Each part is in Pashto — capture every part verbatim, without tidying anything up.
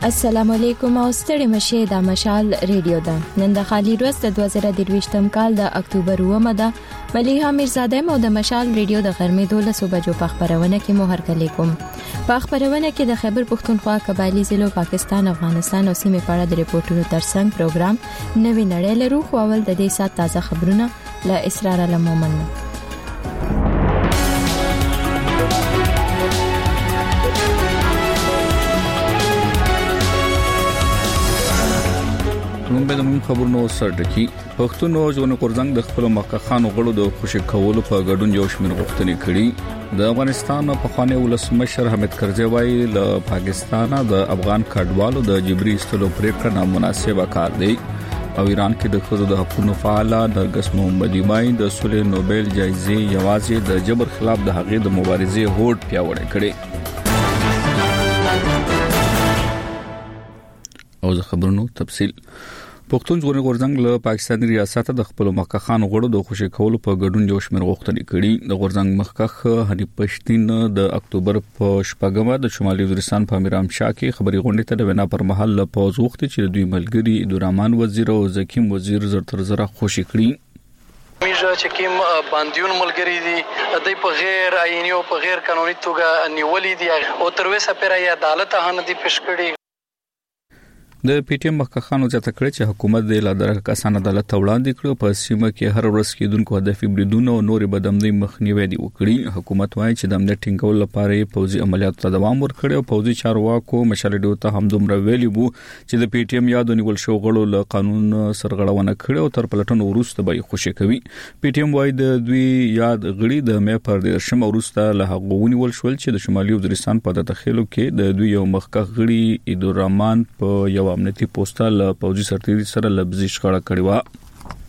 السلام علیکم او ستړي مشه د مشال ریډیو ده. نن د خالی ورځ د دوه زره درویشتم کال د اکتوبر اومه ده. مليحه میرزاده مو د مشال ریډیو د غرمې دولسو بجو په خبرونه کې مو هرکلی کوم. په خبرونه کې د خیبر پختونخوا، قبایلی ضلعو، پاکستان، افغانستان او سیمې په اړه د ریپورتونو ترڅنګ پروګرام نوې نړۍ لرو. خو اول د دې سات تازه خبرونه له اسرار المومن. نوم به د موږ خبرونو سره کی پښتون او ژوند قرزنګ د خپل مکخانو غړو د خوشی کولو په ګډون یو شمېر غوښتنې کړي. د افغانستان په خانه ولسمشر حامد کرزی وايي له پاکستان د افغان کډوالو د جبري استلو پریکړه نامناسبه کار دی. او ایران کې د خزو د حقوقو فعال نرګس محمدي وايي د صلح نوبل جایزه یوازې د جبر خلاف د حقوقي د مبارزې هوډ پیاوړی کړي. او د خبرونو تفصیل پښتون ژغورنې غورځنګ له پاکستاني ریاست د خپل مخکخان غړو د خوشی کولو په ګډون یو شمېر غوښتنې کړي. د غورځنګ مخکخ حنیف پښتین د اکتوبر په شپږمه د شمالي وزیرستان په میرام شاه کې خبري غونډه ته د وینا پر مهال له پوز وخت چې دوی ملګری عبدالرحمن وزیر او زکیم وزیر زرتر زره خوشی کړي. میجا چې کوم باندیون ملګری دي د په غیر آئینی او په غیر قانوني توګه نیولې دي او تر اوسه پرې عدالت هانه دي پېښ کړي. د پی ټی ایم مخکخانو ځکه کړ چې حکومت د لادر کسان عدالت وړاندې کړو په سیمه کې هر ورځ کېدونکو هدفي بریدونو او نورې بدامنۍ مخنیوي دی وکړي. حکومت وايي چې د امنیت ټینګول لپاره پوځي عملیاتو ته دوام ورکړي او پوځي چارواکو مشرډو ته هم دومره ویلي وو چې د پی ټی ایم یاد نیول شو غړو له قانون سرغړونه کړي او تر پلټنو وروسته به خوشی کوي. پی ټی ایم وايي د دوی یاد غړي د مې پر دیرشم وروسته له هغه ونیول شول چې د شمالي وزیرستان په داخلو کې د دوی یو مخکخ غړي عبدالرحمن په یو امنیتي پوسټال پوجي سرتیری سره لبزي شخړه کړې و.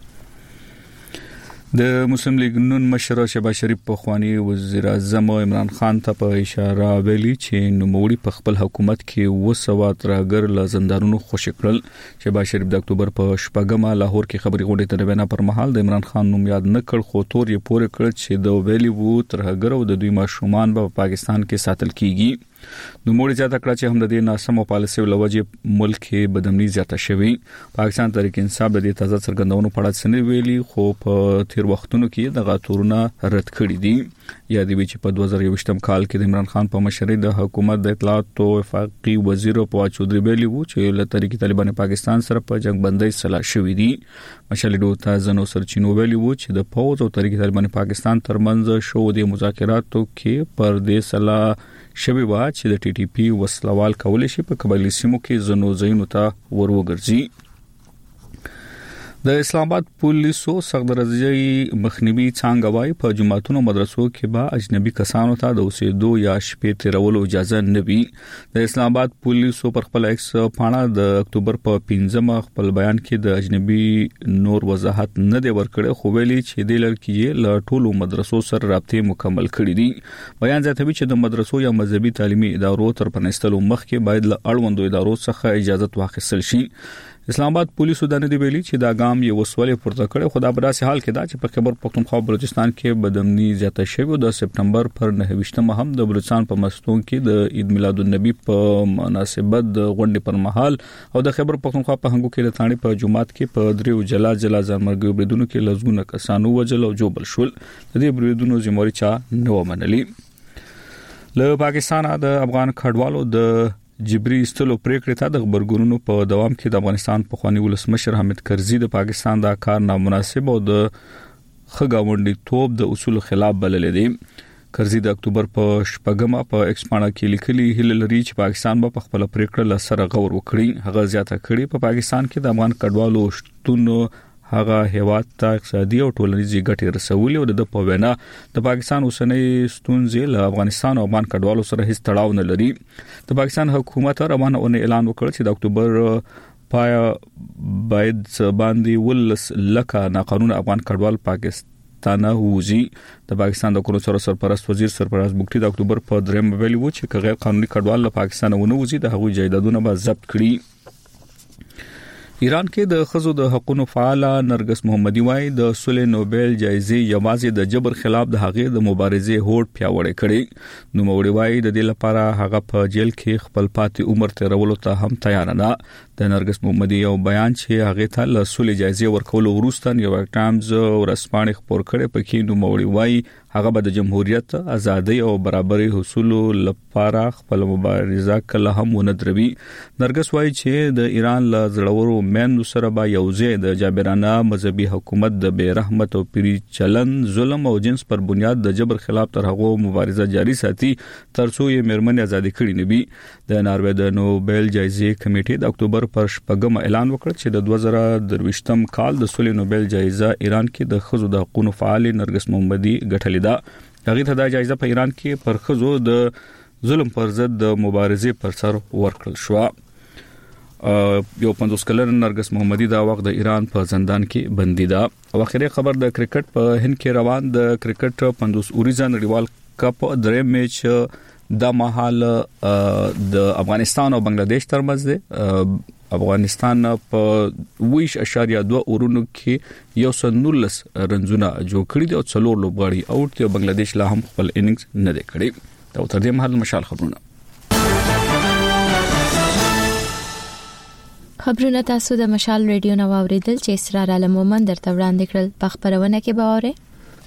د مسلم لیگ نون مشر شهباز شریف په خواني وزیر اعظم عمران خان ته په اشاره ویلي چې نوموړي په خپل حکومت کې وسوه ترګر ل زندانونو خوشی کړل. شهباز شریف د اکتوبر په شپږمه لاهور کې خبري غونډه ته وینا پر مهال د عمران خان نوم یاد نه کړ خو تور یې پورې کړ چې د ویلي وو ترګر او د دوی ماشومان په پاکستان کې ساتل کیږي. نوموړي ځاته کړ چې هم د دې ناسمو پالیسي ولوجه ملک کې بدامنۍ زیاته شوی. پاکستان تحریک انصاف د دې تازه څرګندونو په اړه څه ویلي خو په تیر وختونو کې د غاتورونه رد کړی دي. یادې وی چې په دوه زره یوویشتم کال کې د عمران خان په مشرۍ د حکومت د اطلاعات او وفاقي وزیر په چودري بیلی وو چې له تحریک طالبان پاکستان سره په جنگ بندۍ سلا شوې دي. مشرډو ته زنو سرچینو ویلی وو چې د پوز او تحریک طالبان پاکستان ترمنځ شو د مذاکراتو کې پر دې سلا شوی و چې د ټي ټي پی وسلوال کول شي په قبایلی سیمو کې زنو زینو ته وروګرځي. د اسلام آباد پولیسو سخت درجه مخنیوي څنګه وای په جماعتونو مدرسو کې به اجنبي کسانو ته د اوسېدو یا شپې تیرولو اجازه نه وي. د اسلام آباد پولیسو پر خپل ایکس پاڼه د اکتوبر په پنځمه خپل بیان کې د اجنبي نور وضاحت نه دی ورکړی خو ویلي چې د لړکې له ټولو مدرسو سره رابطې مکمل کړي دي. بیان زیاتوي چې د مدرسو یا مذهبي تعلیمي ادارو تر پنځتلو مخکې باید له اړوندو ادارو څخه اجازه واخیستل شي. اسلام آباد پولیسو د نه دی ویلي چې دا ګام یو وسولې پورته کړي خو دا په داسې حال کې دا چې په خیبر پختونخوا بلوچستان کې بدامنۍ زیاته شوې. د سپټمبر پر نهه ویشتمه هم د بلوچستان په مستون کې د عید میلاد النبی په مناسبت د غونډې پر مهال او د خیبر پختونخوا په هنګو کې د تاڼي په جماعت کې په دریو جلا جلا ځانمرګي بریدونو کې لزګونه کسانو وجل او جوبل شول. د دې بریدونو ذمہواری چا نه ومنلي. له پاکستان د افغان کډوالو د جبري استلو پریکړه ته د خبرګونونو په دوام کې د افغانستان په خواني ولسمشر حامد کرزی د پاکستان دا کار نامناسب او د خګاونډي توپ د اصول خلاف بلل دي. کرزی د اکتوبر په شپږمه په ایکس پاڼه کې لیکلي هیله لري چې پاکستان به په خپل پریکړه لسره غور وکړي. هغه زیاته کړي په پاکستان کې د افغان کډوالو شتون هغه هیواد ته اقتصادي او ټولنیزي ګټې رسولې او د په وینا د پاکستان اوسنۍ ستونزې له افغانستان او افغان کډوالو سره هیڅ تړاو نه لري. د پاکستان حکومت روانه اونۍ اعلان وکړ چې د اکتوبر پای باید باندې ولس لکه ناقانونه افغان کډوال پاکستان ووزي. د پاکستان د کورسر سرپرست وزیر سرپرست بوکټي د اکتوبر په دریم ویلي وو چې غیر قانوني کډوال له پاکستان ونه وزي د هغوی جایدادونه به ضبط کړي. ایران کې د خزو د حقوقو فعال نرګس محمدي وايي د صلح نوبل جایزې یوازې د جبر خلاف د هغې د مبارزې هوډ پیاوړی کړي. نو موري وايي د دې لپاره هغه په جیل کې خپل پاتې عمر تیرولو ته هم تیار نه. د نرګس محمدي یو بیان چې هغه ته له صلح جایزې ورکولو وروسته نیویارک ټایمز ورسپانې خبر کړي پکې نو موري وايي هغه به د جمهوریت ازادي او برابرۍ حصول لپاره خپل مبارزه کله هم ونه دروي. نرګس وايي چې د ایران له زړورو مېندو سره به یوځای د جابرانه مذهبي حکومت د بے رحمت او پیری چلن ظلم او جنس پر بنیاد د جبر خلاف تر هغه مبارزه جاری ساتي ترڅو یې مرمن ازادي کړي نه وي. د ناروې د نوبل جایزې کمیټې د اکتوبر پر شپږم اعلان وکړ چې د دوه زره درویشتم کال د صلح نوبل جایزه ایران کې د خزو د حقوقو فعال نرګس محمدي ګټلې ده. هغه ته د جایزه په ایران کې پر خزو د ظلم پر ضد د مبارزې پر سر ورکړل شو. یو پنځوس کلن نرګس محمدي دا وخت د ایران په زندان کې بندي ده. او اخیری خبر د کرکټ په هند کې روان د کرکټ پنځوس اوریزه نړیوال کپ درې میچ د مهال د افغانستان او بنگلاديش ترمنځ دی. افغانستان په ویش اشاریه دوه اورونو کې یو سل نولس رنزونه جوړ کړي دي او څلور لوبغاړي اوټ دي. بنگلاديش لا هم خپل اننګز نه دی کړی. دا تر دې مهال مشال خبرونه خبرونه تاسو د مشال ریډیو نو اوریدل چې اسرار علم مومن درته وړاندې کړل. په خبرونه کې به اورئ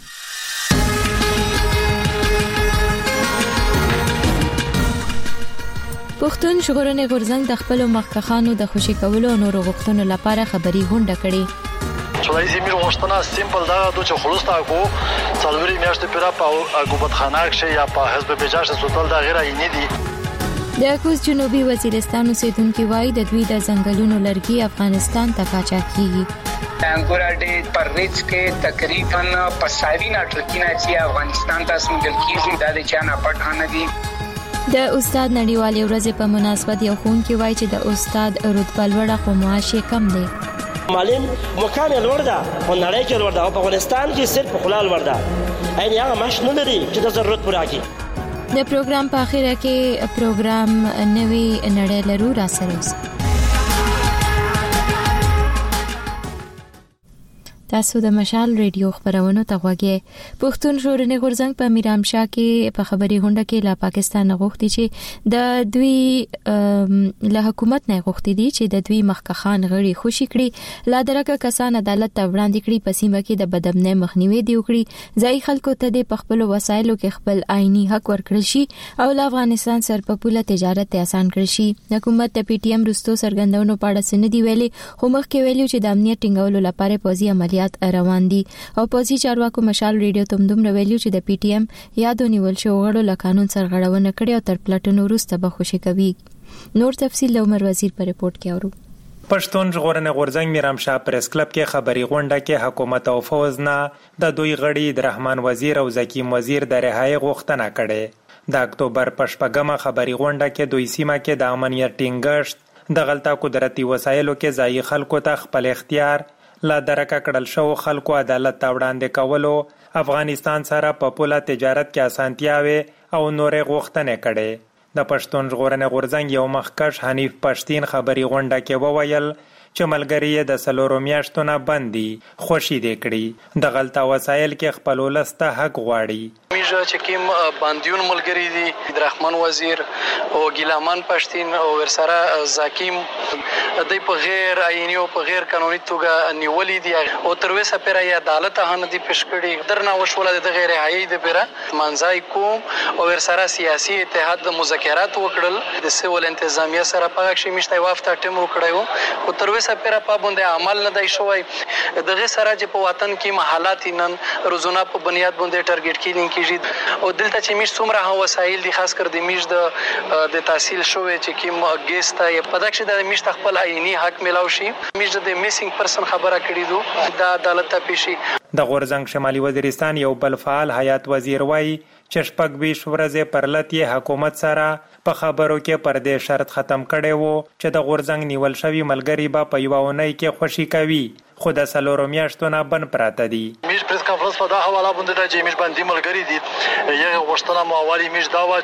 پښتون ژغورنې غورځنګ د خپل مخکخانو د خوشي کولو او نورو غوښتنو لپاره خبري غونډه کړې. چلای زمير غوښتنه سیمپل دا د چې خلوص تاکو څلوري میاشتې پیرا په حکومتخانه کې یا په حزب بجاش سوتل دا غیر عیني دي. د کوز جنوبي وزیرستان اوسیدونکو وایي د دوی د ځنګلونو لرګي افغانستان ته قاچاق کیږي. انګور اډې پر ریچ کې تقریبا پساوینا ټرکینا چې افغانستان ته سمجل کیږي دا د چانه پټانه دي. د استاد نړیوالې ورځې په مناسبت یو ښوونکی وایي چې د استاد رتبه لوړه خو معاش یې کم دی. معلم مقام یې لوړ ده خو نړۍ کې لوړ ده او په افغانستان کې صرف خلال لوړ ده. این هغه معاش نه لري چې د ضرورت پوره کړي. د پروګرام په اخر کې پروګرام نوی نړۍ لرو را سره اوسئ. تاسو د مشال ریډیو خبرونو ته غوږی. پښتون ژغورنې غورځنګ په میرامشاه کې په خبري غونډه کې لا پاکستان غوښتي چې د دوی له حکومت نه غوښتي دي چې د دوی مخکخان غړي خوشي کړي لا درکه کسان عدالت ته وړاندې کړي په سیمه کې د بدامنۍ مخنیوي دی وکړي ځای خلکو ته د خپل وسایلو کې خپل آئینی حق ورکړل شي او له افغانستان سره په پوله تجارت آسان کړي شي. حکومت د پی ټی ایم رستو سرګندونو پاړه سن دی ویلي خو مخکې ویلو چې د امنیت ټینګولو لپاره پوځي عملیات روان دي او پوځي چارواکو مشال ریډیو تم دومره ویلو چې د پی ټی ایم یادو نیول شو غړو له قانون سرغړونه کړې او تر پلټنو وروسته به خوشي کوي. نور تفصیل د عمر وزیر په ریپورت کې اورو. پښتون ژغورنې غورځنګ میرامشاه پریس کلب کې خبري غونډه کې حکومت او فوز نه د دوی غړي د رحمان وزیر او زکیم وزیر د رهایی غوښتنه کړې. د اکتوبر په شپږمه خبري غونډه کې دوی سیمه کې د امنیت ټینګښت د غلطه قدرتي وسایلو کې ځای خلکو ته خپل اختیار لا درکه کړل شو خلکو عدالت ته وړاندې کولو افغانستان سره په پوله تجارت کې اسانتیاوي او نورې غوښتنې کړي. د پښتون ژغورنې غورځنګ یو مخکښ حنیف پښتین خبري غونډه کې وویل چې ملګری د سلورو میاشتو نه بندي خوشي دې کړي د غلطه وسایل کې خپل ولسته حق غواړي. میجا چې کوم باندیون ملګری دي د رحمان وزیر او ګیلامان پښتین او ورسره زکیم د په غیر آئینی او په غیر قانوني توګه نیولې دي او تر اوسه پرې عدالت هانه دي پېښ کړي درنه وشول د غیر حیايي د پیرا منځای کوم او ورسره سیاسي اتحاد د مذاکرات وکړل د سیول انتظامیه سره په کې مشته وافته ټیم وکړو او تر اوسه پرې په باندې عمل نه دی شوی. دغه سره چې په وطن کې محلات نن روزانه په بنیاد باندې ټارګټ کیدل کیږي او دلته چې میش څومره هم وسایل دي خاص کر د میش د د تحصیل شوې چې کوم ګیسټ یې په دغه د میش خپل عیني حق ملاو شي میش د میسینګ پرسن خبره کړې دو د عدالت ته پیشي. د غورځنګ شمالي وزیرستان یو بل فعال حیات وزیر وایي چې شپږ بیش ورځې پر لټ حکومت سره په خبرو کې پر دې شرط ختم کړي وو چې د غورځنګ نیول شوی ملګری به په یو اونۍ کې خوشي کوي خو د سلورو میاشتو نه بن پراته دي. میش پریس کانفرنس په دا حواله باندې دا چې میش باندې ملګری دي یو غوښتنه مو اولی میش دا و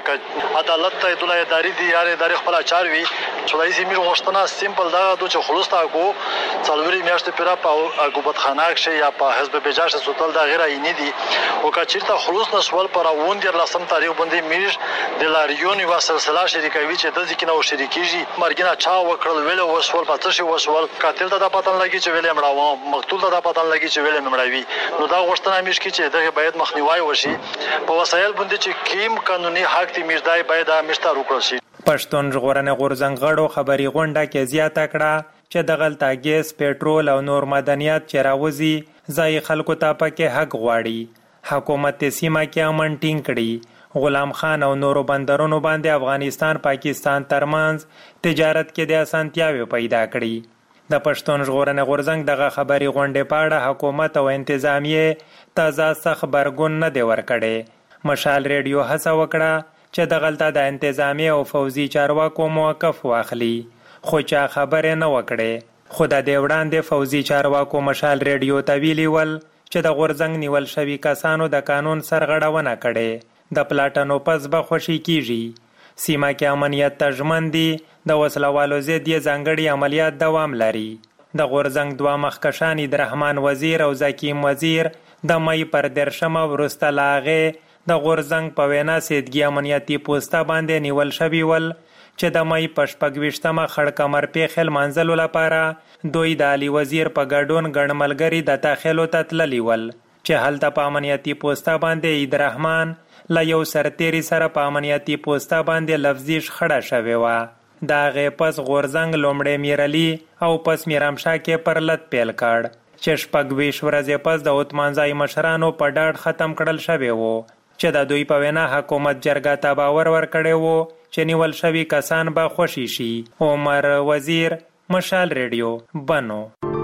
چې عدالت ته د اداري دي یاره اداري خپل اچار وي چې رئیس میش غوښتنه سیمپل دا د چې خلوص تا کو څلوري میاشتې پیرا په ګوبت خانه کې یا په حزب بجاش سوتل دا غیر عیني دي او که چیرته خلوص نسول پر اون د لسم تاریخ باندې میش د لاریون یو سلسله شریکوي چې د ځکه نو شریکيږي مرګنا چا وکړل ویل وسول پاتې شو وسول قاتل ته دا پاتن لګي چې ویل مړاو مقتول ته دا پاتن لګي چې ویل مړاوي نو دا غوښتنه میش کی چې دغه باید مخنیوي وشي په وسایل باندې چې کیم قانوني حق تی میردای باید مشتر وکړي شي. پښتون ژغورنې غورځنګ غړو خبري غونډه کې زیاته کړه چې د غلطه ګیس پېټرول او نور معدنیات چې راوځي ځای خلکو ته پکې حق غواړي. حکومت سیمه کې امن ټینګ کړي. غلام خان او نورو بندرونو باندې افغانستان پاکستان ترمنځ تجارت کې د اسانتیاوي پیدا کړي. د پښتون ژغورنې غورځنګ دغه خبري غونډې پاړه حکومت او انتظامیه تازه سخت برګون نه دی ورکړي. مشال ریډیو هڅه وکړه چې د غلطه د انتظامیه او فوزي چارواکو موقف واخلي خو چا خبره نه وکړي. خو د دې وړاندې فوزي چارواکو مشال ریډیو ته ویلي ول چې د غورځنګ نیول شوي کسانو د قانون سرغړونه کړي. د پلاټونو پس به خوشي کیږي. سیمه کې امنیت ته ژمن دي. د وسلوالو ضد یې ځانګړي عملیات دوام لري. د غورځنګ دوه مخکشان عبدالرحمن وزیر او زکیم وزیر د مې پر درشمه ورسته لاغه د غورځنګ په وینا سیدګي امنیتي پوسټه باندې نیول شوی ول چې د مې په شپږویشتمه خړ کمر پیښل منځلو لپاره دوی د علي وزیر په ګډون ګڼملګری د تاخلو تتللی ول چې هلته په امنیتي پوسټه باندې عبدالرحمن له یو سرتیری سره په امنیتي پوسټه باندې لفظي شخړه شوې وه. دا غي پس غورځنګ لومړی میرعلي او پس میرامشاه کې پرلط پیل کړ چې شپږویشت ورځې پس د عثمانزای مشرانو په ډاډ ختم کړل شوی وو چې د دوی په وینا حکومت جرګه ته باور ورکړی وو چې نیول شوي کسان به خوشي شي. عمر وزیر، مشال ریډیو، بنو.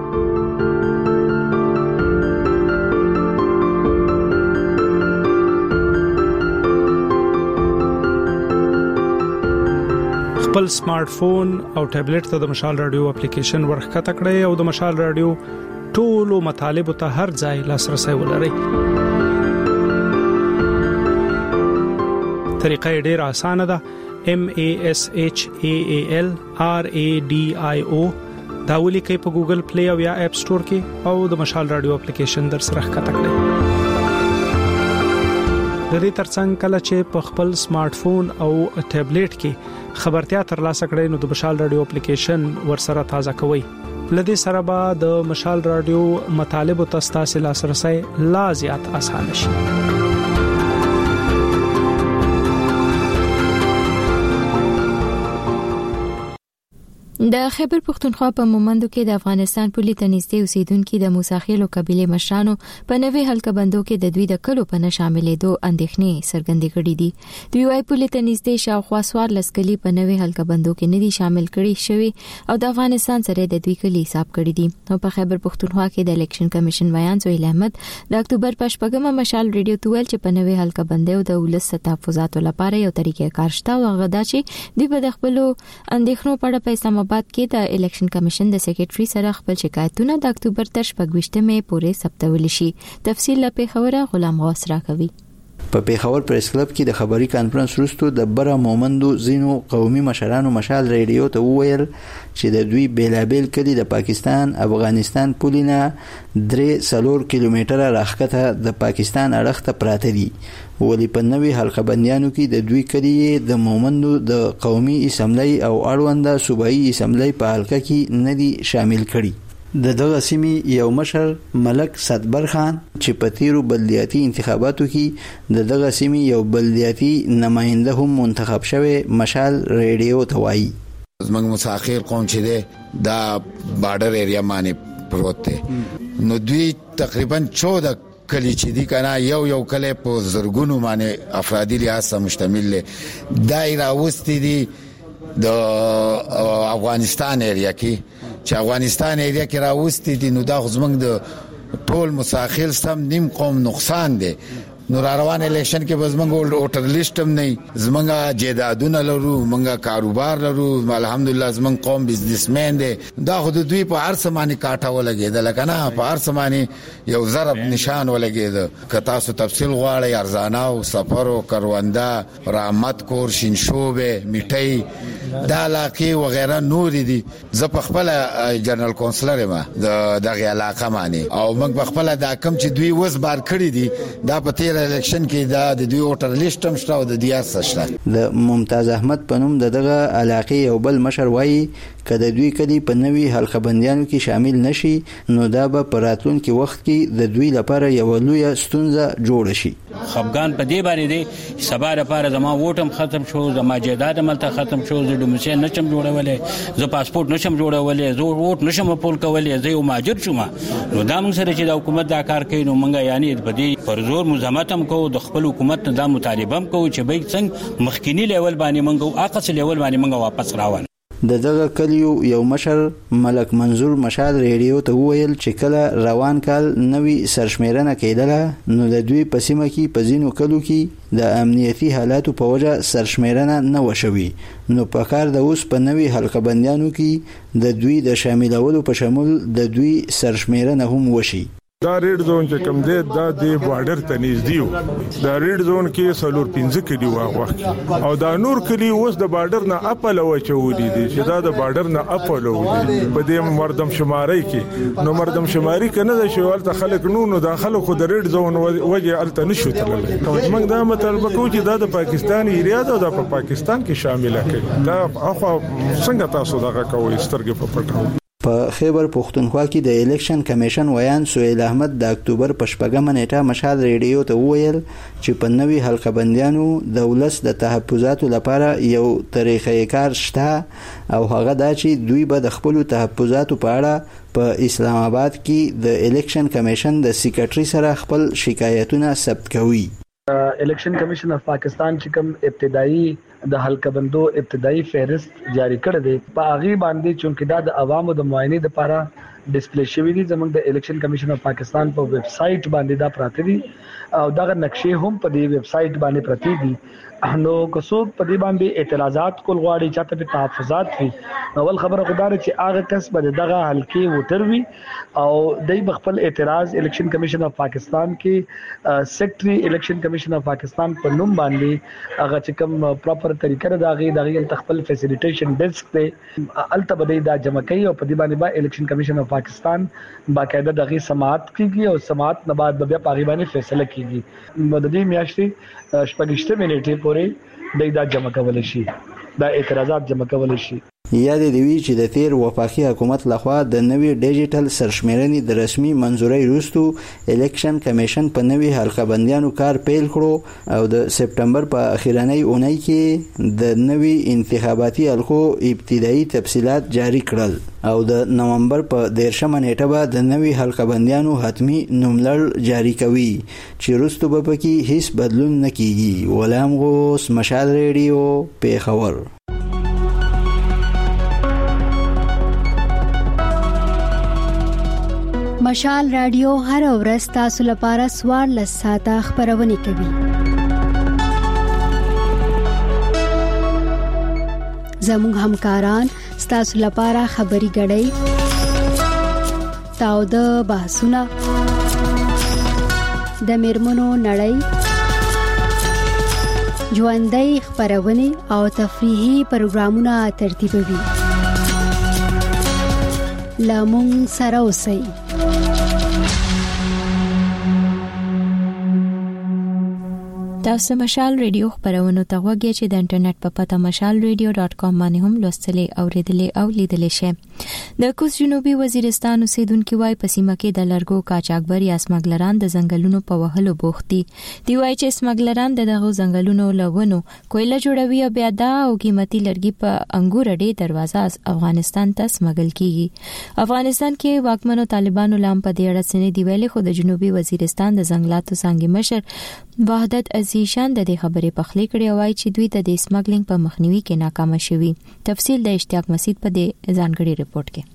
خپل سمارټ فون او ټابلیټ ته د مشال رادیو اپلیکیشن ورخکته کړئ او د مشال رادیو ټولو مطالبه ته هر ځای لاسرسي ولرئ. طریقه ډیره اسانه ده. M A S H A A L R A D I O دا ولیکئ په ګوګل پلی او یا اپ سٹور کې او د مشال رادیو اپلیکیشن در سره ښکته کړئ. د دې ترڅنګ کله چې په خپل سمارټ فون او ټابلیټ کې خبرتیا ترلاسه کړئ نو د مشال رادیو اپلیکیشن ورسره تازه کوئ. لدې سره به د مشال رادیو مطالب او تاسو لاسرسي لا زیات اسانه شي. د خیبر پختونخوا په مومندو کې د افغانستان پولی تنځدې اوسیدونکو د موساخیلو قبيله مشرانو په نوې حلقه بندو کې د دوی د کلو په شاملېدو اندېښنې څرګندې کړې دي. دوی وايي پولی تنځدې شاوخوا سوار لسکلي په نوې حلقه بندو کې نه دي شامل کړي شوی او د افغانستان سره د دوی کلی حساب کړی دي. نو په خیبر پختونخوا کې د الیکشن کمیشن بیان زویل احمد د اکتوبر په شپږمه مشال ریډیو تویل چې په نوې حلقه بندو د ولس تحفظاتو لپاره یو طریقې کار شته او غدا چې دوی په خپل اندېښنو په اړه په اسلام آباد کې د الیکشن کمیشن د سیکریټري سره خپل شکایتونه د اکتوبر تر شپږویشتمې پورې ثبتول شي. تفصیل له پیښور غلام غوث راکوي. په پیښور پریس کلب کې د خبري کانفرنس وروسته د بره مومندو زینو قومي مشرانو مشال ریډیو ته وویل چې د دوی بیلابل کلی د پاکستان افغانستان پولینا درې سلور کیلومتره راخته د پاکستان اړخ ته پراته دي. ولی په نوې حلقه بندیانو کې د دوی کلی د مومندو د قومي اسمبلی او اړونده صوبایي اسمبلی په حلقه کې نه دي شامل کړي. د دغه سیمې یو مشر ملک صدبر خان چې په تیرو بلدیاتي انتخاباتو کې د دغه سیمې یو بلدیاتي نماینده هم منتخب شوی مشال ریډیو ته وایي زموږ مساخیر قوم چې دی دا بارډر ایریا باندې پروت دی نو دوی تقریبا چودہ کلی چې دی کنه یو یو کلی په زرګونو باندې افرادی لحاظ سره مشتمل دی دایره وستي دی د افغانستان ایریا کې چې افغانستان ایریا کې راوستي دي نو دا زمونږ د ټول مساخیل سم نیم قوم نقصان دي نو روان الیکشن کې زمونږ ووټر لیست هم نه، زمونږ جیدادونه لرو، مونږه کاروبار لرو، الحمدلله زمونږ قوم بزنسمن دی. دا خو د دوی په هر سمانی کاټه ولګېدل کنه، په هر سمانی یو ضرب نشان ولګېد. که تاسو تفصیل غواړئ ارزانا او سفر او کرونده، رحمت کور، شینشوبه، میټي، دا علاقې وغیرہ نور دي. زه په خپل جنرال کونسلر ما د دغه علاقه مانی او موږ په خپل دا کم چې دوی وس بار کړی دي دا په تیر الیکشن کې دا د دوی ووټر لیست هم شته او د دیاس شته. د ممتاز احمد پنوم دغه علاقې یو بل مشر وایي کله دوی کلی په نوي حلقه بندیانو کې شامل نشي نو دا به پراتلون کې وخت کې د دوی لپاره یو لوی ستونزه جوړ شي. خفغان په دې باندې دی سبا لپاره زما ووټم ختم شو، زما جیداد ملته ختم شو، زه ډومسیل نشم جوړولې، زه پاسپورت نشم جوړولې، زه ووټ نشم اپول کولې، زه یو ماجر شوم. نو دا موږ سره چې د حکومت دا کار کوي نو موږ یعنی په دې پر زور مزاحمت هم کوو، د خپل حکومت نه دا مطالبه هم کوو چې به څنګه مخکینی لیول باندې موږ اقص لیول باندې موږ واپس راوړو. د دغه کلیو یو مشر ملک منظور مشال ریډیو ته وویل چې کله روان کال نوي سرشمیرنه کېدله نو د دوی په سیمه کې په ځینو کلو کې د امنیتي حالاتو په وجه سرشمیرنه نه وشوي، نو په کار د اوس په نوي حلقه بندیانو کې د دوی د شاملولو په شمول د دوی سرشمیرنه هم وشي. دا ریډ زون چې کوم دی دا د بارډر ته نږدې و، دا ریډ زون کې څلور پنځه کلی واغوخ او دا نور کلی اوس د بارډر نه اپل وچولې دي چې دا د بارډر نه اپل ودی په دې مردم شماري کې. نو مردم شماري کنه د شوال ته خلک نو نو داخله خو د ریډ زون وجه الته نشو تللی. موږ دا مطلب کوو چې دا د پاکستان ایریا دا په پاکستان کې شامل کړي. دا اخو څنګه تاسو دغه کوي سترګې په پټو. په خیبر پختونخوا کې د الیکشن کمیشن ویان سهیل احمد د اکتوبر په شپږمه نیټه مشال ریډیو ته وویل چې په نوي حلقه بندیانو د ولس د تحفظاتو لپاره یو طریقې کار شته او هغه دا چې دوی به د خپل تحفظاتو په اړه په اسلام آباد کې د الیکشن کمیشن د سیکریټري سره خپل شکایتونه ثبت کوي. الیکشن کمیشن اف پاکستان چې کوم ابتدایي د حلقه بندو ابتدایي فهرست جاری کړ دی په هغه باندې چې دا د عوامو د معاینې لپاره ډسپلی شوی دي. زموږ د الیکشن کمیشن اف پاکستان په ویب سټ باندې دا پراته دي او دا نقشې هم په دې ویب سټ باندې پراته دي. نو کوڅو په دې باندې اعتراضات کول غواړي چاته په تحفظات وي نو ول خبره خدای چې هغه کس به دغه حلقې ووټر وي او دای بخپل اعتراض الیکشن کمیشن اف پاکستان کې سیکریټري الیکشن کمیشن اف پاکستان په نوم باندې هغه چې کوم پراپر طریقه دا غي دغه تخپل فیسیلیټیشن ډیسک ته التبدی دا جمع کوي او په دې باندې با الیکشن کمیشن اف پاکستان باقاعده دغه سماعت کیږي او سماعت نه بعد بیا پاغي باندې فیصله کیږي. مددي میاشتې شپږشته منټې پورې د دا جمع کول شي، دا اعتراضات جمع کول شي. یاد دی وی چې د تیر وفاقي حکومت لخوا د نوي ډیجیټل سرشمیرنې د رسمي منزوري وروستو الیکشن کمیشن په نوي حلقه بندیانو کار پیل کړو او د سپټمبر په اخیرنۍ اونۍ کې د نوي انتخاباتي حلقو ابتدایي تفصيلات جاری کړل او د نومبر په دیرشمه نیټه به د نوي حلقه بندیانو حتمی نوملړ جاری کوي چې وروستو به پکې هیڅ بدلون نه کیږي. ولام غوس، مشال ریډیو، پیښور. مشال رادیو هر ورځ تاسو لپاره سوار لساته خبرونه کوي. زموږ همکاران تاسو لپاره خبري غړي تاو د بحثونه د میرمنو نړۍ ژوندۍ خبرونه او تفریحي پروګرامونه ترتیبوي. لامون سره اوسئ. تاسو مشال ریډیو خبرونه ته وګورئ چې د انټرنیټ په پته مشال ریډیو ډاټ کام باندې هم لوستلې او ریډلې او لیدلې شئ. د کوز جنوبي وزیرستان اوسیدونکو وای په سیمه کې د لرګو قاچاقبر یا سمګلران د ځنګلونو په وهلو بوخت دي. دی وای چې سمګلران دغه ځنګلونو لونو کویله جوړوي او بیا دا او قیمتي لرګي په انګور اډې دروازه افغانستان ته سمګل کیږي. افغانستان کې واکمنو طالبانو لام په دې اړه سنې دی ویلي خو د جنوبي وزیرستان د ځنګلاتو څنګه مشر وحدت عزیشان د دې خبرې په خلی کړي وای چې دوی د سمګلینګ په مخنیوي کې ناکام شوي. تفصیل د اشتیاق مسعود په دې ځانګړي ریپورت کې.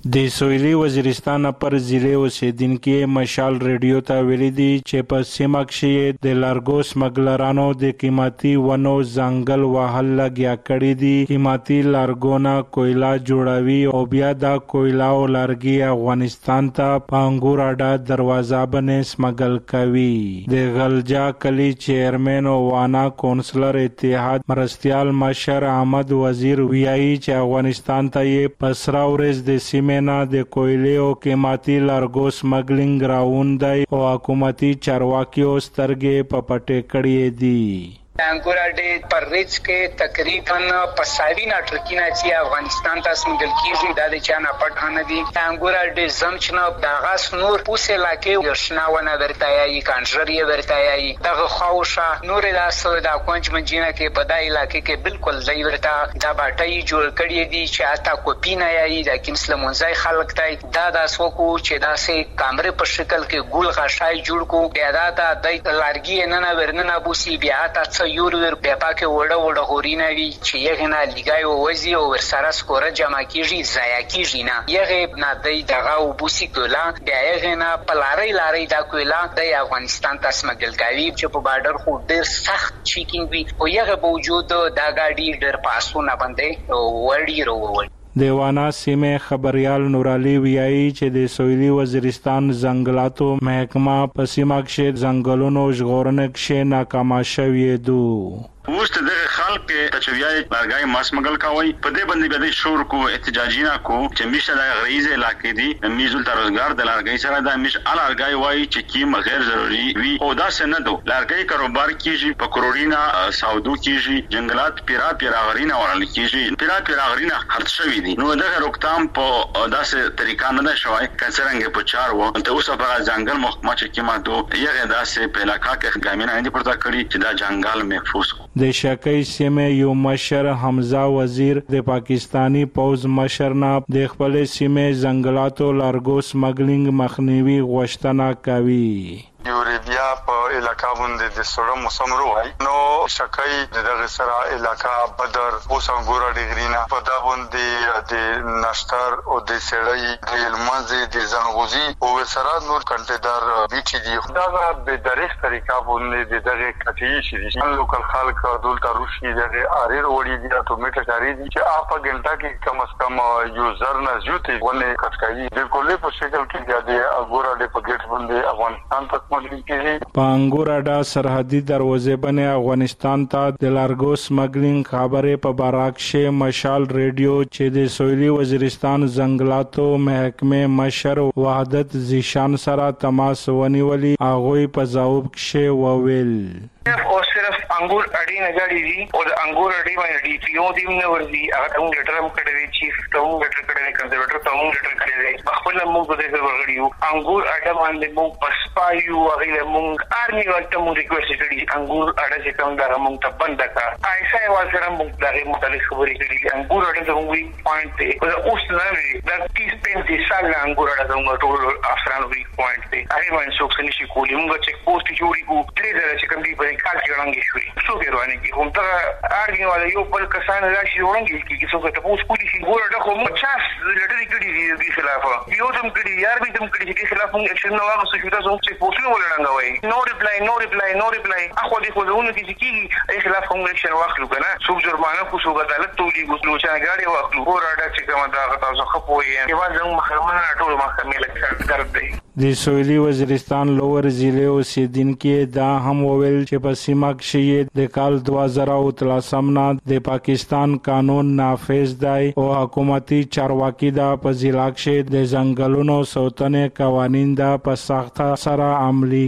د سویلي وزیرستان پر ضلع اوسیدونکو مشال ریډیو ته ویلي دي چې په سیمه کې د لارګو سمګلرانو د قیمتي ونو ځنګل وهل لګیا کړی دي. قیمتي لارګونه کویلا جوړوي او بیا د کویلا او لارګي افغانستان ته په انګور اډه دروازه باندې سمګل کوي. د غلجا کلی چیرمن او وانا کونسلر اتحاد مرستيال مشر احمد وزیر ویایي چې افغانستان ته یې پسرا ورځ د سیمه نه د کویلې او قیمتي لارګو سمګلینګ راوند دی او حکومتي چارواکیو سترګې په پټې کړې دي. انګور اډې پر ریچ کې تقریبا پساوی نه ټرکینه چې افغانستان ته سمګل کیږي دا د چانه پټ نه دي. انګور اډې زمچنه د غاس نور پوسه لاکه یشناونه ورته یي کانجری ورته یي دغه خوښه نور د اصل د کوچ منجینه کې په دای علاقې کې بالکل ځای ورته دا باټي جوړ کړی دي چې اتا کوپی نه یي د مسلمانځای خلک ته دا د اسوکو چې دا سه کامره په شکل کې ګول غشای جوړ کو بیا دا د لارګي نه نه ورننه بوسي بیا تا یور ور په پاکه وړه وړه هورینه وی چې یغه نه لګای او وزي او ورسره سکوره جمع کیږي ضایع کیږي نه یغه نه د دغه او بوسي کولا بیا یغه نه پلاری لاري دا کولا د افغانستان ته سمګل کوي چې په بارډر خو ډیر سخت چیکینګ وی او یغه باوجود دا گاډي ډیر پاسونه باندې وړي وروول. دیوانا سیمه خبريال نورالي ویایي چې د سویلي وزیرستان ځنګلاتو محکمه په سیمه کې ځنګلونو ژغورنه کې ناکام شوی دی. اوس دغه خلک چې ویایي لارګای ماسمګل کوي په دې باندې به شور کو احتجاجینا کو چې میشه د غریز علاقې دي میزول تر روزګار د لارګای سره د میش ال لارګای وایي چې کیم غیر ضروري وي او دا څه نه دو لارګای کاروبار کیږي په کروڑینا سعودو کیږي جنگلات پیرا پیرا غرینا ورل کیږي پیرا پیرا غرینا خرڅ شوی دي نو دغه روکتام په داسې طریقه نه شوی کڅرنګ په چار وو ته اوس په ځنګل محکمه چې کیما دو یغه داسې په علاقہ کې ګامینه اندي پورته کړی چې دا ځنګل محفوظ د شکی سیمه یو مشر حمزه وزیر د پاکستانی پوز مشر نه د خپل سیمه ځنګلاتو لارګو سمګلینګ مخنیوي غوښتنه کوي. یوریا په علاقہ باندې د سړو موسم روای نو شکای دغه سره علاقہ بدر اوسنګور ډیګرینا په دا باندې د نشتر او د سړی د المنځ د زنغوزي او سره نور کنټیدار بیچ دي دا به درېخ طریقہ باندې دغه کټی شي چې لوکل خلک دول تاروشي دغه اریر وړي دي اتوماتیک لري چې اپ غنټه کې کم از کم یوزر نه زیاتې ونه کټکایي د کولې په شکل کې د اګورا د پګټ باندې افغانستان تک په انګور اډه سرحدي دروازې باندې افغانستان ته د لارګو سمګلینګ خبره په باراکشه مشال ریډیو چې د سویلي وزیرستان ځنګلاتو محکمه مشر وحدت زیشان سره تماس ونیولي هغه په ځواب کې وویل او صرف انګور اډې نه غاړي دي او د انګور اډې باندې ډي پی او دې نه ورځي هغه ته موږ لیټر هم کړی چیف ته موږ لیټر کړی کنزرویټر ته موږ لیټر کړی خپل موږ د دې ورغړیو انګور اډه باندې موږ پسپایو هغه موږ ارمي ورته موږ ریکوست کړی انګور اډه چې کوم دا موږ ته بند کړه ایسا یو سره موږ دغه مختلف خبرې کړې انګور اډه ته موږ پوینټ دی اوس نه دا تیس پنځه سال انګور اډه موږ ټول افران وی پوینټ دی هغه باندې څوک نشي کولی موږ چې پوسټ جوړی کو ډېر چې کوم دی په کال کې رانګي شوی څو کې روانه کی هم ته ارګي ولا یو بل کسان راشي ورنګي کی څو ته پوس کولی شي ګور ډخو مو چاس لټري کړي دي د خلاف یو دم کړي یار به دم کړي د خلاف موږ اکشن نو واغ څه شو چې پوسونه ولرنګ وای نو ریپلای نو ریپلای نو ریپلای اخو دې خو ونه دي چې ای خلاف کوم اکشن واخلو کنه څو جرمانه خو څو عدالت تولي ګوتلو چې غاړي واخلو ګور اډه چې کوم دا غتا څه خپوي یوازې موږ محکمه ټول محکمې لکه درد دی. د سویلي وزیرستان لوور ضلع اوسیدونکو دا هم وویل چې په سیمه کې د کال دوه زره او اتلسم نه د پاکستان قانون نافذ دی او حکومتي چارواکي دا په ضلع کې د ځنګلونو ساتنې قوانین دا په سخته سره عملي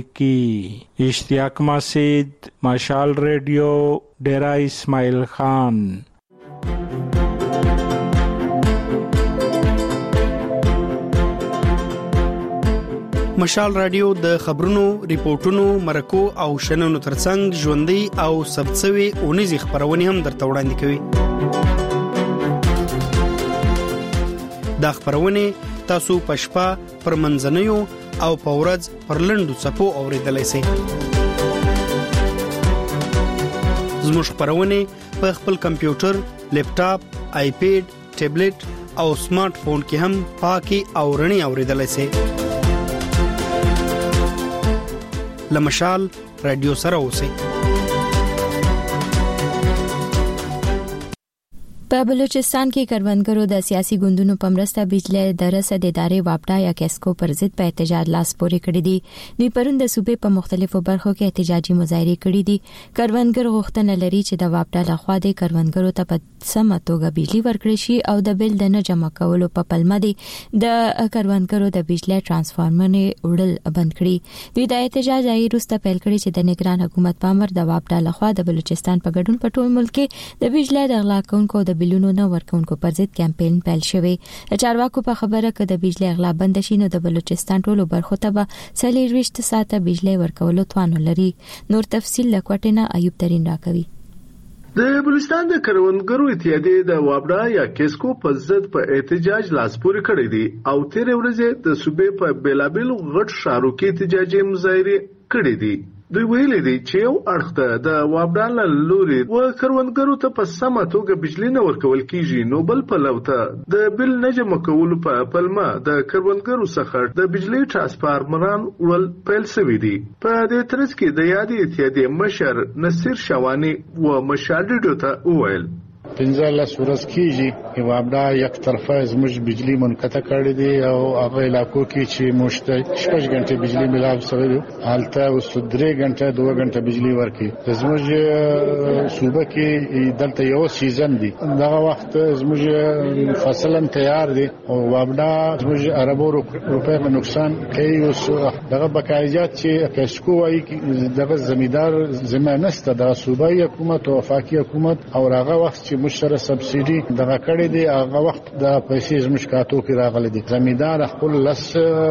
کوي. اشتیاق مسعود مشال ریډیو ډیرا اسماعیل خان. مشال رادیو د خبرونو، ریپورتونو، مرکو او شننو ترڅنګ ژوندۍ او ثبتسوي اونیزي خبرونه هم درته وړاندې کوي. دا خبرونه تاسو پښپا پر منځنیو او په ورځ پر لندو صفو اوریدلای شئ. زموږ خبرونه په خپل کمپیوټر، لیپټاپ، آیپیډ، ټابلیټ او سمارټ فون کې هم پاکي او رڼي اوریدلای شئ. لمشال رادیو سره اوسئ. په بلوچستان کې کروندګرو د سیاسي ګوندونو په مرسته بجلی د رسد ادارې واپډا یا کیسکو پر ضد په احتجاج لاس پورې کړی دي. دوی پرون د صوبې په مختلفو برخو کې احتجاجي مظاهره کړې دي. کروندګر غوښتنه لري چې د واپډا لخوا د کروندګرو ته په سمه توګه بجلی ورکړي شي او د بل د نه جمع کولو په پلمه دي د کروندګرو د بجلی ترانسفارمرونه وړل بند کړي. دوی د احتجاج ای روسته پیل کړی چې د نگران حکومت په امر د واپډا لخوا د بلوچستان په ګډون په ټول ملک کې د بجلی د غلا کونکو د بلونو نه ورکونکو پر ضد کمپاین پیل شوی. چارواکو په خبره کې د بجلی اغلا بند شي نو د بلوچستان ټولو برخو ته به څلورويشت ساعته بجلی ورکولو توان لري. نور تفصيل لکوټینا ایوب ترين راکوي. د بلوچستان د کروندګرو اتحادیې د واپډا یا کیسکو په ضد په احتجاج لاس پورې کړی دي او تیر ورځې د صوبې په بیلابل غټ ښارو کې احتجاجي مظاهره کړې دي. دوی ویلي دي چې یو اړخ ته د واپډا لوري و کروندګرو ته په سمه توګه بجلی نه ورکول کیږي نو بل په لوته د بل نه جمع کولو په پلمه د کروندګرو څخه د بجلی ترانسفارمران ول پیل شوی دي. په دې ترڅ کې د یادې اتحادیې مشر نصیر شوانی و مشاهده ته وویل پنځه سورس کیږي چې واپډا یک طرفه زموږ بجلی منقطع کړی دی او هغه علاقو کې چې مشته شپږ غنټه بجلی ملاو شوی حالته اوس درې غنټه دوه غنټه بجلی ورکړي. زموږ صوبه کې دلته یو سیزن دی دغه وخت زموږ فصل تیار دی او واپډا زموږ اربو روپے په نقصان کوي. اوس دغه بقایجات چې کیسکو وايي دغه زمیدار زمانسته د صوبایي حکومت او وفاقي حکومت او هغه وخت چې مشره سبسيډي دغه کړی دی هغه وخت د پیسې زمشکاتو کې راغلي دي. زمیدار خپل لس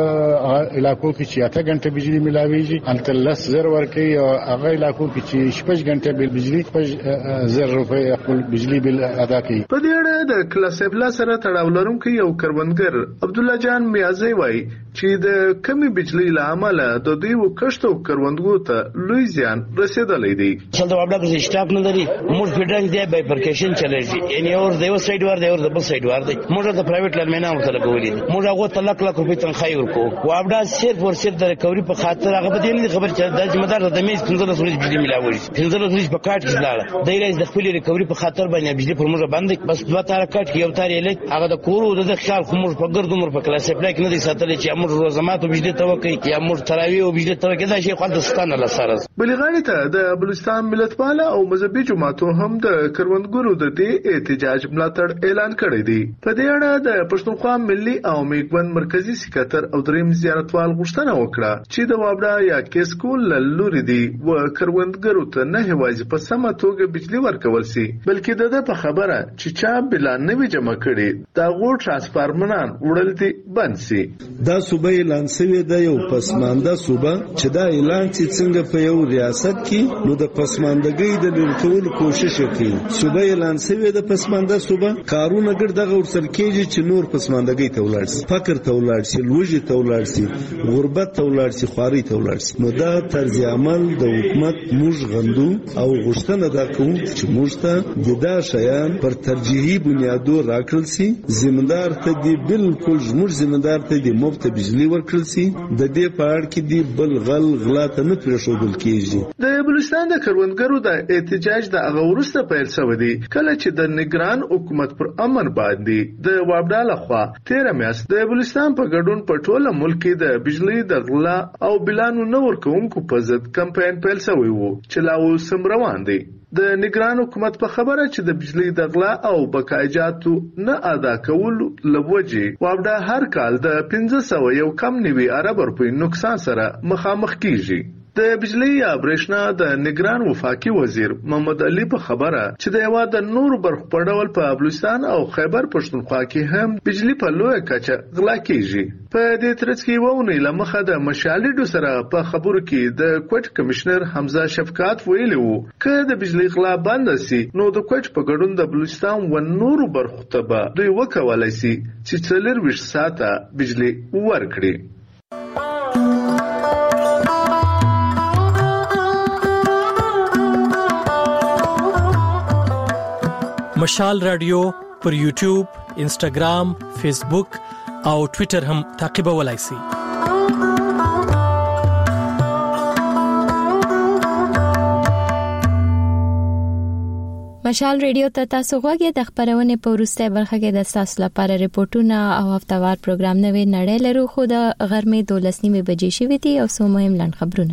علاقو کې چې اته غنټه بجلی ملاويږي انته لس زر ورکي او هغه علاقو کې چې شپږ غنټه بل بجلی شپږ زر روپے خپل بجلی بل ادا کوي. په دې اړه د کلاسفلا سره تړاو لرونکي یو کروندګر عبد الله جان میازی وایي چې د کمی بجلی لامل د دوی وکښتو کروندګرو ته لوی زیان رسیدلی دی. چې دا وبډا په سټاپ نه لري موږ فیډرال دی بایفرکیشن چلېږي یعنی اور د یو سایډ ور دی اور د بل سایډ ور دی. موږ د پرایویټ لرمنه ورته لګولې دي. موږ هغه ته لک لک روپۍ تنخواه ورکو. وبډا صرف ور صرف د ریکوري په خاطر هغه به دې نه خبر چې د ذمہدار د میز پنځه ورځې بجلی ملاوي پنځه ورځې په کارت کې لاړه د ایران د خپل ریکوري په خاطر باندې بجلی پر موږ باندې بس دوه تار کارت کې یو تار یې لګ هغه د کورو د خیال خو موږ په ګرد عمر په کلاس اپلای کې نه دي ساتل چې موږ روزمات بجلی توکي یا موږ تراوی او بجلی توکي دا شي خو د ستانه لسره بلغانی ته د بلوچستان ملتپاله او مذهبي جماعتو هم د کروندګرو د دې احتجاج ملاتړ اعلان کړی دی. په دې اړه د پښتونخوا ملي او میګوند مرکزی سکاتر او دریم زیارتوال غوښتنه وکړه چې د واپډا یا کیسکو لوري دی و کروندګرو ته نه هوایي په سمه توګه بجلی ورکول سي بلکې د په خبره چې چا بلان نه وي جمع کړي دا غو ترانسفارمران وړل دي بند سي. دا صوبه اعلان شوی د یو پسمانده صوبه چې دا اعلان چې څنګه په یو ریاست کې نو د پسماندګۍ د لټول کوشش کوي. صوبه اعلان شوی د پسمانده صوبه کارونه ګر دغه ورسر کېږي چې نور پسماندګۍ ته ولاړ شي فقر ته ولاړ شي لوږې ته ولاړ شي غربت ته ولاړ شي خواري ته ولاړ شي. نو دا طرز عمل د حکومت موږ غندو او غوښتنه دا کوو چې موږ ته د دا شیان پر ترجیحي بنیادو راکړل شي. ذمہدار ته دی بالکل زموږ ذمہدار ته دی مفت بجلی ورکړل شي. د دې په اړه کې دی بل غل غلا ته نه پرېښودل کېږي. د بلوچستان د کروندګرو د احتجاج د هغه وروسته پیل شوی دی کله چې د نگران حکومت پر امر باندې د واپډا لخوا تیر میاشت د بلوچستان په ګډون په ټوله ملک کې د بجلی د غلا او بلانو نه ورکوونکو په ضد کمپاین پیل شوی وو چې لا اوس هم روان دی. د نگران حکومت په خبره چې د بجلی د غلا او بقایجاتو نه ادا کول لوجه واپډا هر کال د پنځه سوه یو کم نیوي ارب روپۍ نقصان سره مخامخ کیږي. د بجلی یا برېښنا د نگران وفاقي وزیر محمد علي په خبره چې د یو د نور برخ په ډول په بلوچستان او خیبر پښتونخوا کې هم بجلی په لوی کچه غلا کیږي. په دې ترڅ کې وونه لمخه د مشالډو سره په خبرو کې د کوټ کمشنر حمزه شفقات ویلي وو چې د بجلی غلا بند سي نو د کوټ په ګډون د بلوچستان و نور برخ ته به دوی وکولای شي چې څلور ساعته بجلی ورکړي. مشال رادیو پر یوټیوب، انسټاګرام، فیسبوک او ټوئیټر هم تعقیبولای شئ. مشال ریډیو ته تاسو غوږی د خبرونه په وروسته برخه کې د تاسو لپاره ریپورتونه او هفتوار پروګرام نوې نړۍ لرو، خو د غرمې دولس نیمه بجې شوې دي او څو مهم لاند خبرونه.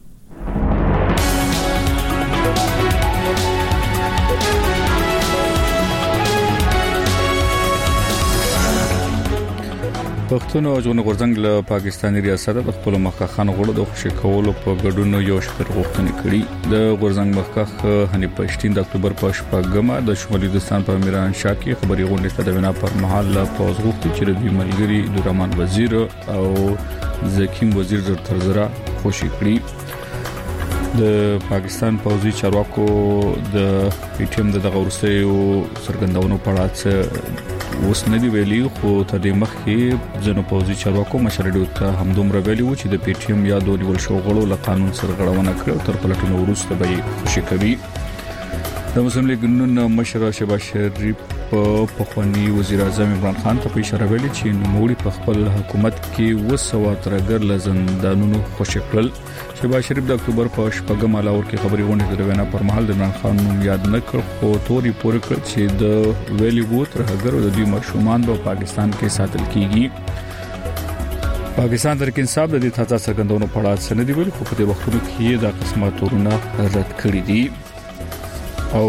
پښتون او ژوند غورځنګ له پاکستاني ریاست د خپل مخکخان غړو د خوشی کولو په ګډون یو شپږ غوښتنې کړې. د غورځنګ مخکخ حنیف پښتین د اکتوبر په شپږمه د شمالي هندستان په میران شاه کې خبري غونډه ته د وینا پر مهال په غوښتنې چې د ملګری عبدالرحمن وزیر او زکیم وزیر د ترزرا خوشی کړې. د پاکستان پوځي چارواکو د پی ټی ایم د غورسيو سرګندونو په اړه اوس نه دی ویلي، خو تر دې مخکې ځنو پوځي چارواکو مشرډو ته هم دومره ویلي و چې د پی ټی ایم یا د ډول شوغړو له قانون سره غړونه کړو تر پلټونو وروسته به خوشي کوي. د مسلم لیگ نن مشر شهباز شریف په پخوانی وزیر اعظم عمران خان ته اشاره ویلي چې نوموړي په خپل حکومت کې وسو ترګر لزندانونو خوشي کړل. شهباز شریف د اکتوبر په شپږم علاوه کې خبري غونډه دروینه پر مهال د عمران خان نوم یاد نه کړ، خو توري پورې کړ چې د ویلي وو ترګر د دوی مشومان په پاکستان کې ساتل کیږي. پاکستان تر کې انصاف د دې تازه څرګندونو په اړه څه نه دی ویلي، خو په دې وختونو کې د قسمه تورونه رد کړی دي. او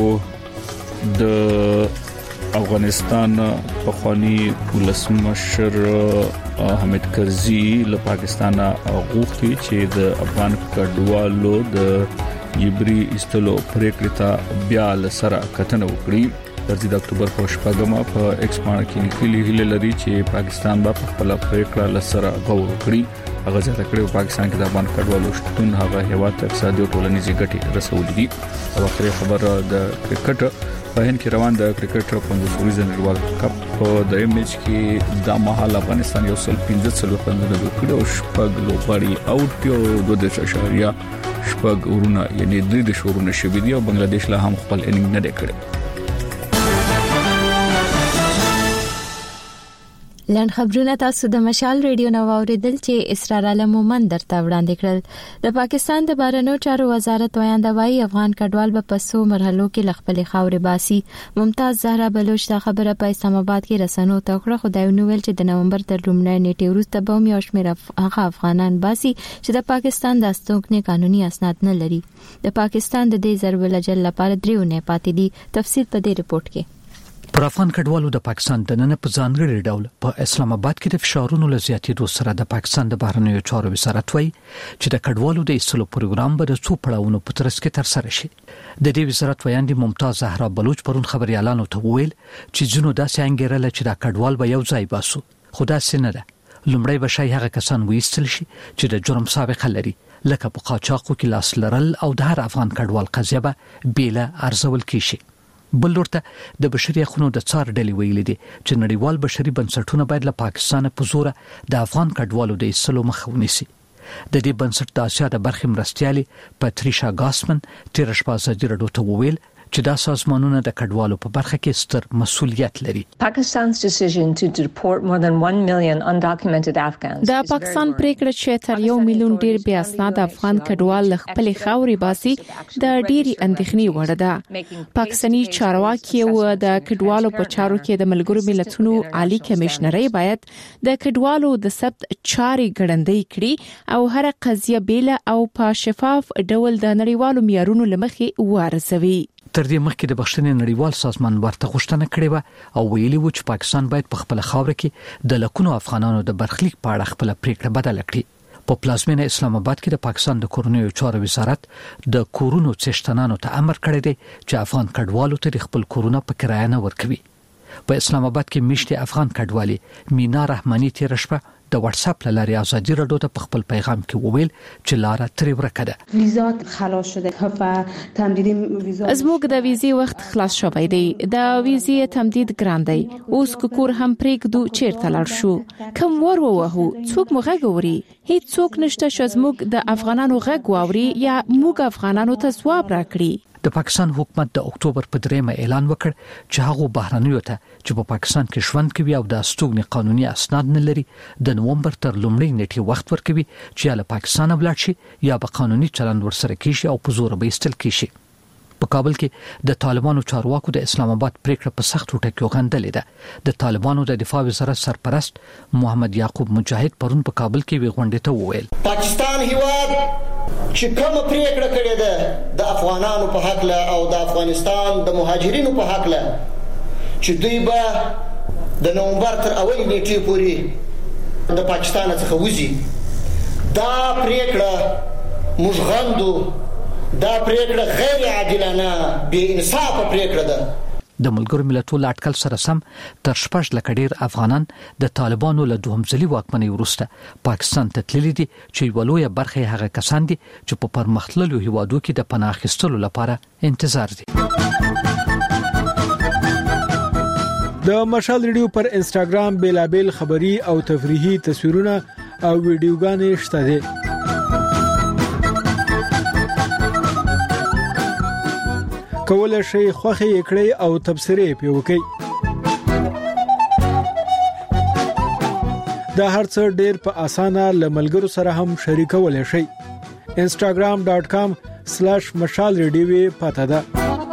د افغانستان پخوانی ولسمشر حامد کرزي له پاکستان غوښتي چې د افغان کډوالو د یبري استلو پریکړه ته بیا لسره کتنه وکړي. کرزي د اکتوبر په شپږمه په ایکس باندې کې لیکلي هیله لري چې پاکستان به خپل پریکړه لسره غور وکړي. هغه ځکه کړي پاکستان کې د افغان کډوالو شتون هغه هیواد ته اقتصادي او ټولنیزي ګټې رسولې دي. او اخري خبر د کرکټ په هند کې روان د کرکټ پنځه سوریزه نړیوال کپ په دریم میچ کې د مهال افغانستان یو سل پنځه څلور پنځه وکړ او شپږ لوبغاړي اوټ یو دوه د اشاریه شپږ ورونه یعنی درې د شورونه شوي دي او بنگلاديش له هم خپل اننګ نه کړي. لاند خبرونه تاسو د مشال ریډیو نو اوریدل چې اسرار علم مومن درته وړاندې کړل. د پاکستان د بهرنیو چارو وزارت وایي افغان کډوال به په څو مرحلو کې لخپل خاورې باسي. ممتاز زهرا بلوچ دا خبره په اسلام آباد کې رسنیو ته کړه، خو دا نو ویل چې د نومبر تر لومړۍ نیټې وروسته به هم یو شمېر هغه افغانان باسي چې د پاکستان د استوګنې قانوني اسناد نه لري. د پاکستان د دې ضرب الجل لپاره دریو نه پاتې دي. تفصیل په دې رپورت کې. پر افغان کډوالو د پاکستان د نن په ځانګړي ډول په اسلام آباد کې د فشارونو لزیاتېدو سره د پاکستان د بهرنیو چارو وزارت وایي چې د کډوالو د ایستلو پروګرام به د څو پړاوونو په ترڅ کې تر سره شي. د دې وزارت ویاندې ممتاز زهرا بلوچ پرون خبريالانو ته وویل چې جنو داسې انګیرل چې د کډوال به یو ځای باسو، خو دا څه نه ده. لومړی به شي هغه کسان وېستل شي چې د جرم سابقه لري، لکه په قاچاقو کې لاس لرل او د هر افغان کډوال قضیه به بیله ارزول کیږي. بل ورته د بشري حقوقو د څار ډلې ویلي دي چې نړیوال بشري بنسټونه باید له پاکستان په زور د افغان کډوالو د ایستلو مخه ونیسي. د دې بنسټ د اسیا د برخې مرستيالي پاتریشا ګاسمن تیر شپه ازادي راډیو ته وویل چې دا سازمانونه د کډوالو په برخه کې ستر مسؤلیت لري. Pakistan's decision to deport more than one million undocumented Afghans. دا پاکستان پریکړه چې تر یو میلیون ډیر بیا اسناد افغان کډوال خپل خاوري باسي د ډيري اندېښنې وړ ده. پاکستاني چارواکي او د کډوالو په چارو کې د ملګرو ملتونو عالی کمشنري باید د کډوالو د ثبت چاري ګړندۍ کړي او هر قضیه بیل او په شفاف ډول د نړیوالو معیارونو لمخې وارزوي. تر دې مخکې د بخښنې نړیوال سازمان ورته غوښتنه کړې و او ویلي و چې پاکستان باید په خپل خاور کې د لکونو افغانانو د برخلیک په اړه خپل پریکړه بدل کړي. په پلازمینه اسلام آباد کې د پاکستان د کورنیو چارو وزارت د کورونو څښتنانو ته امر کړی دی چې افغان کډوالو ته خپل کورونه په کرایه نه ورکوي. په اسلام آباد کې میشته افغان کډوالي مینا رحماني تیر شپه د واتس اپ لاري ازادي راډیو ته په خپل پیغام کې وویل چې لاره ترې ورکه ده. ویزات خلاص شده و تمدید ویزا زموږ د ویزې وخت خلاص شوی دی. د ویزې تمدید ګران دی. اوس کور هم پریږدو چیرته لاړ شو. کوم ور ووهو څوک مو غږ اوري؟ هیڅ څوک نشته چې زموږ د افغانانو غږ واوري یا موږ افغانانو ته ځواب راکړي. د پاکستان حکومت د اکتوبر په دریمه اعلان وکړ چې هغه بهرنیو ته چې په پاکستان کې ژوند کوي او د استوګنې قانوني اسناد نه لري د نومبر تر لومړۍ نیټې وخت ورکوي چې یا له پاکستان ولاړ شي یا به قانوني چلند ورسره کیږي او په زور به ایستل کیږي. په کابل کې د طالبانو چارواکو د اسلام آباد پریکړه په سخت ټکو غندلې ده. د طالبانو د دفاع وزارت سرپرست محمد یعقوب مجاهد پرون په کابل کې وی غونډه ته وویل پاکستان هیواد چې کوم پریکړه کړې ده د افغانانو په حق له او د افغانستان د مهاجرینو په حق له چې دوی به د نومبر تر اولې نیټې پورې د پاکستان څخه وځي، دا پریکړه موږ غندو. دا پریکړه غیر عادلانه بې انصافه پریکړه ده. د ملګرو ملتونو اټکل سره سم تر شپږ لک ډیر افغانان د طالبانو له دوهم ځلي واکمنۍ وروسته پاکستان ته تللي دي چې یوه لویه برخه هغه کسان دي چې په پرمختللو هیوادو کې د پناه اخیستلو لپاره انتظار دي. د مشال ریډیو پر انسټاګرام بیلابل خبري او تفریحي تصویرونه او ویډیوګانې شته دي. کولای شي خوخه کړئ او تبصره پی وکړئ. دا هرڅه ډېر په اسانه لملګرو سره هم شریکولای شئ. instagram dot com slash mashal radio پته ده.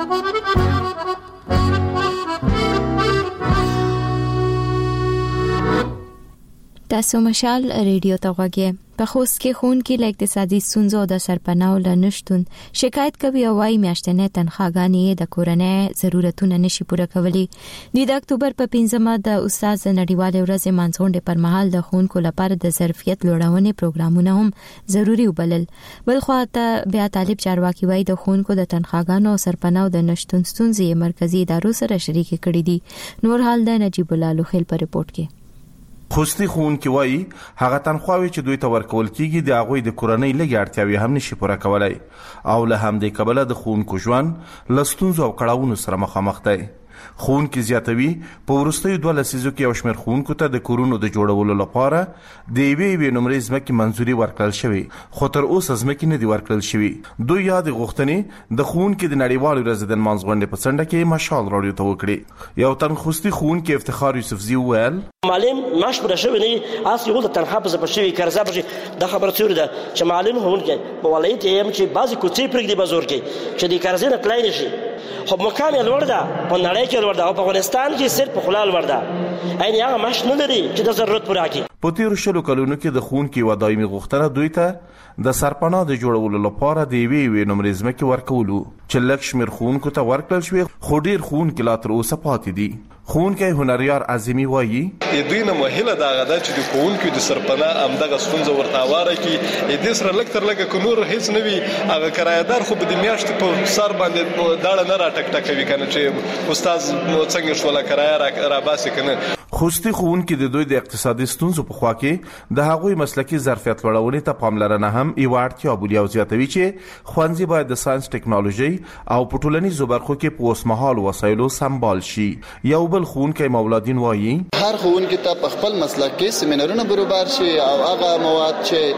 تاسو مشال ریډیو ته غوږی. په خوست کې خون کې له اقتصادي ستونزو د سرپناو لنشتون شکایت کوي او وايي میاشتنې تنخواګانې د کورنۍ ضرورتونه نشي پوره کولی. د اکتوبر په پنځمه د استاد نړیوال ورځ مانځونډه پر مهال د خونکو لپاره د ظرفیت لوړونې پروګرامونه هم ضروری وبلل. بل خو ته بیا طالب چارواکي وايي د خونکو د تنخواګانو او سرپناو د نشتون ستونزې مرکزی ادارو سره شریک کړي دي. نور حال د نجیب الله لوخیل په ریپورت کې. خوستی خون کې وایي هغه تنخواوي چې دوی ته ورکول کیږي د هغه د کورنۍ لګي اړتیاوي هم نشي پوره کولای او له همدې کبله د خون کو ژوند لستونزو او کړهونو سره مخامخ دی. خون کې زیاتوي په ورستیو دوه لسیزو کې او شمیر خونکو ته د کورونو د جوړولو لپاره د یوې وی نمرې ځمکې منځوري ورکړل شوی، خو تر اوسه ځمکې نه دی ورکړل شوی. دوی یاد غوښتنې د خون کې د نړیوال ورځ د مانځغونډې په څنډه کې مشال راډیو ته وکړي. یو تنخوستي خون کې افتخار یوسفزي وویل معلم ماش پر شوی نه اصلي غوته تنخوا په شوی قرضه به د خبره څور ده چې معلم هون کې په ولایت یې چې بعضی کوڅې پرګ دی بازار کې چې د قرضې نه کلای نشي. خو مقام یې لوړ ده په نړۍ کې لوړ ده او په افغانستان کې صرف په خلال لوړ ده. عین هغه ماش نه لري چې د ضرورت پوره کړي. په تیر شلو کلونو کې د خون کې ودایمي غوښتنه دوی ته د سرپناه د جوړولو لپاره د یوې وی نمرې ځمکې ورکولو چې لږ شمیر خونکو ته ورکړل شوی، خو ډیر خون کې لا تر اوسه پاتې دي. خون کې هنریار عظیمی وایي دوی نه مهله دا غدا چې د خونکو د سرپناه امدغه ستونزه ورته واره کی د سره لک تر لک نور هیڅ نه وي. هغه کرایدار خو به د میاشت په سر باندې داړه نه را ټک ټکوي کنه چې استاد څنګه شولا کرایا را باسي کنه. خوستی خون کې د دوی د اقتصادي ستونزو په خوا کې د هغوی مسلکي ظرفیت لوړونې ته پاملرنه هم یو اړتیا بولي او زیاتوي چې ښوونځي باید د ساينس ټیکنالوژي او په ټولنیزو برخو کې په اوسمهال وسایلو سمبال شي. یو بل ښوونکی مولادین وایي هر ښوونکی ته په خپل مسلک کې سیمینارونه برابر شي او هغه مواد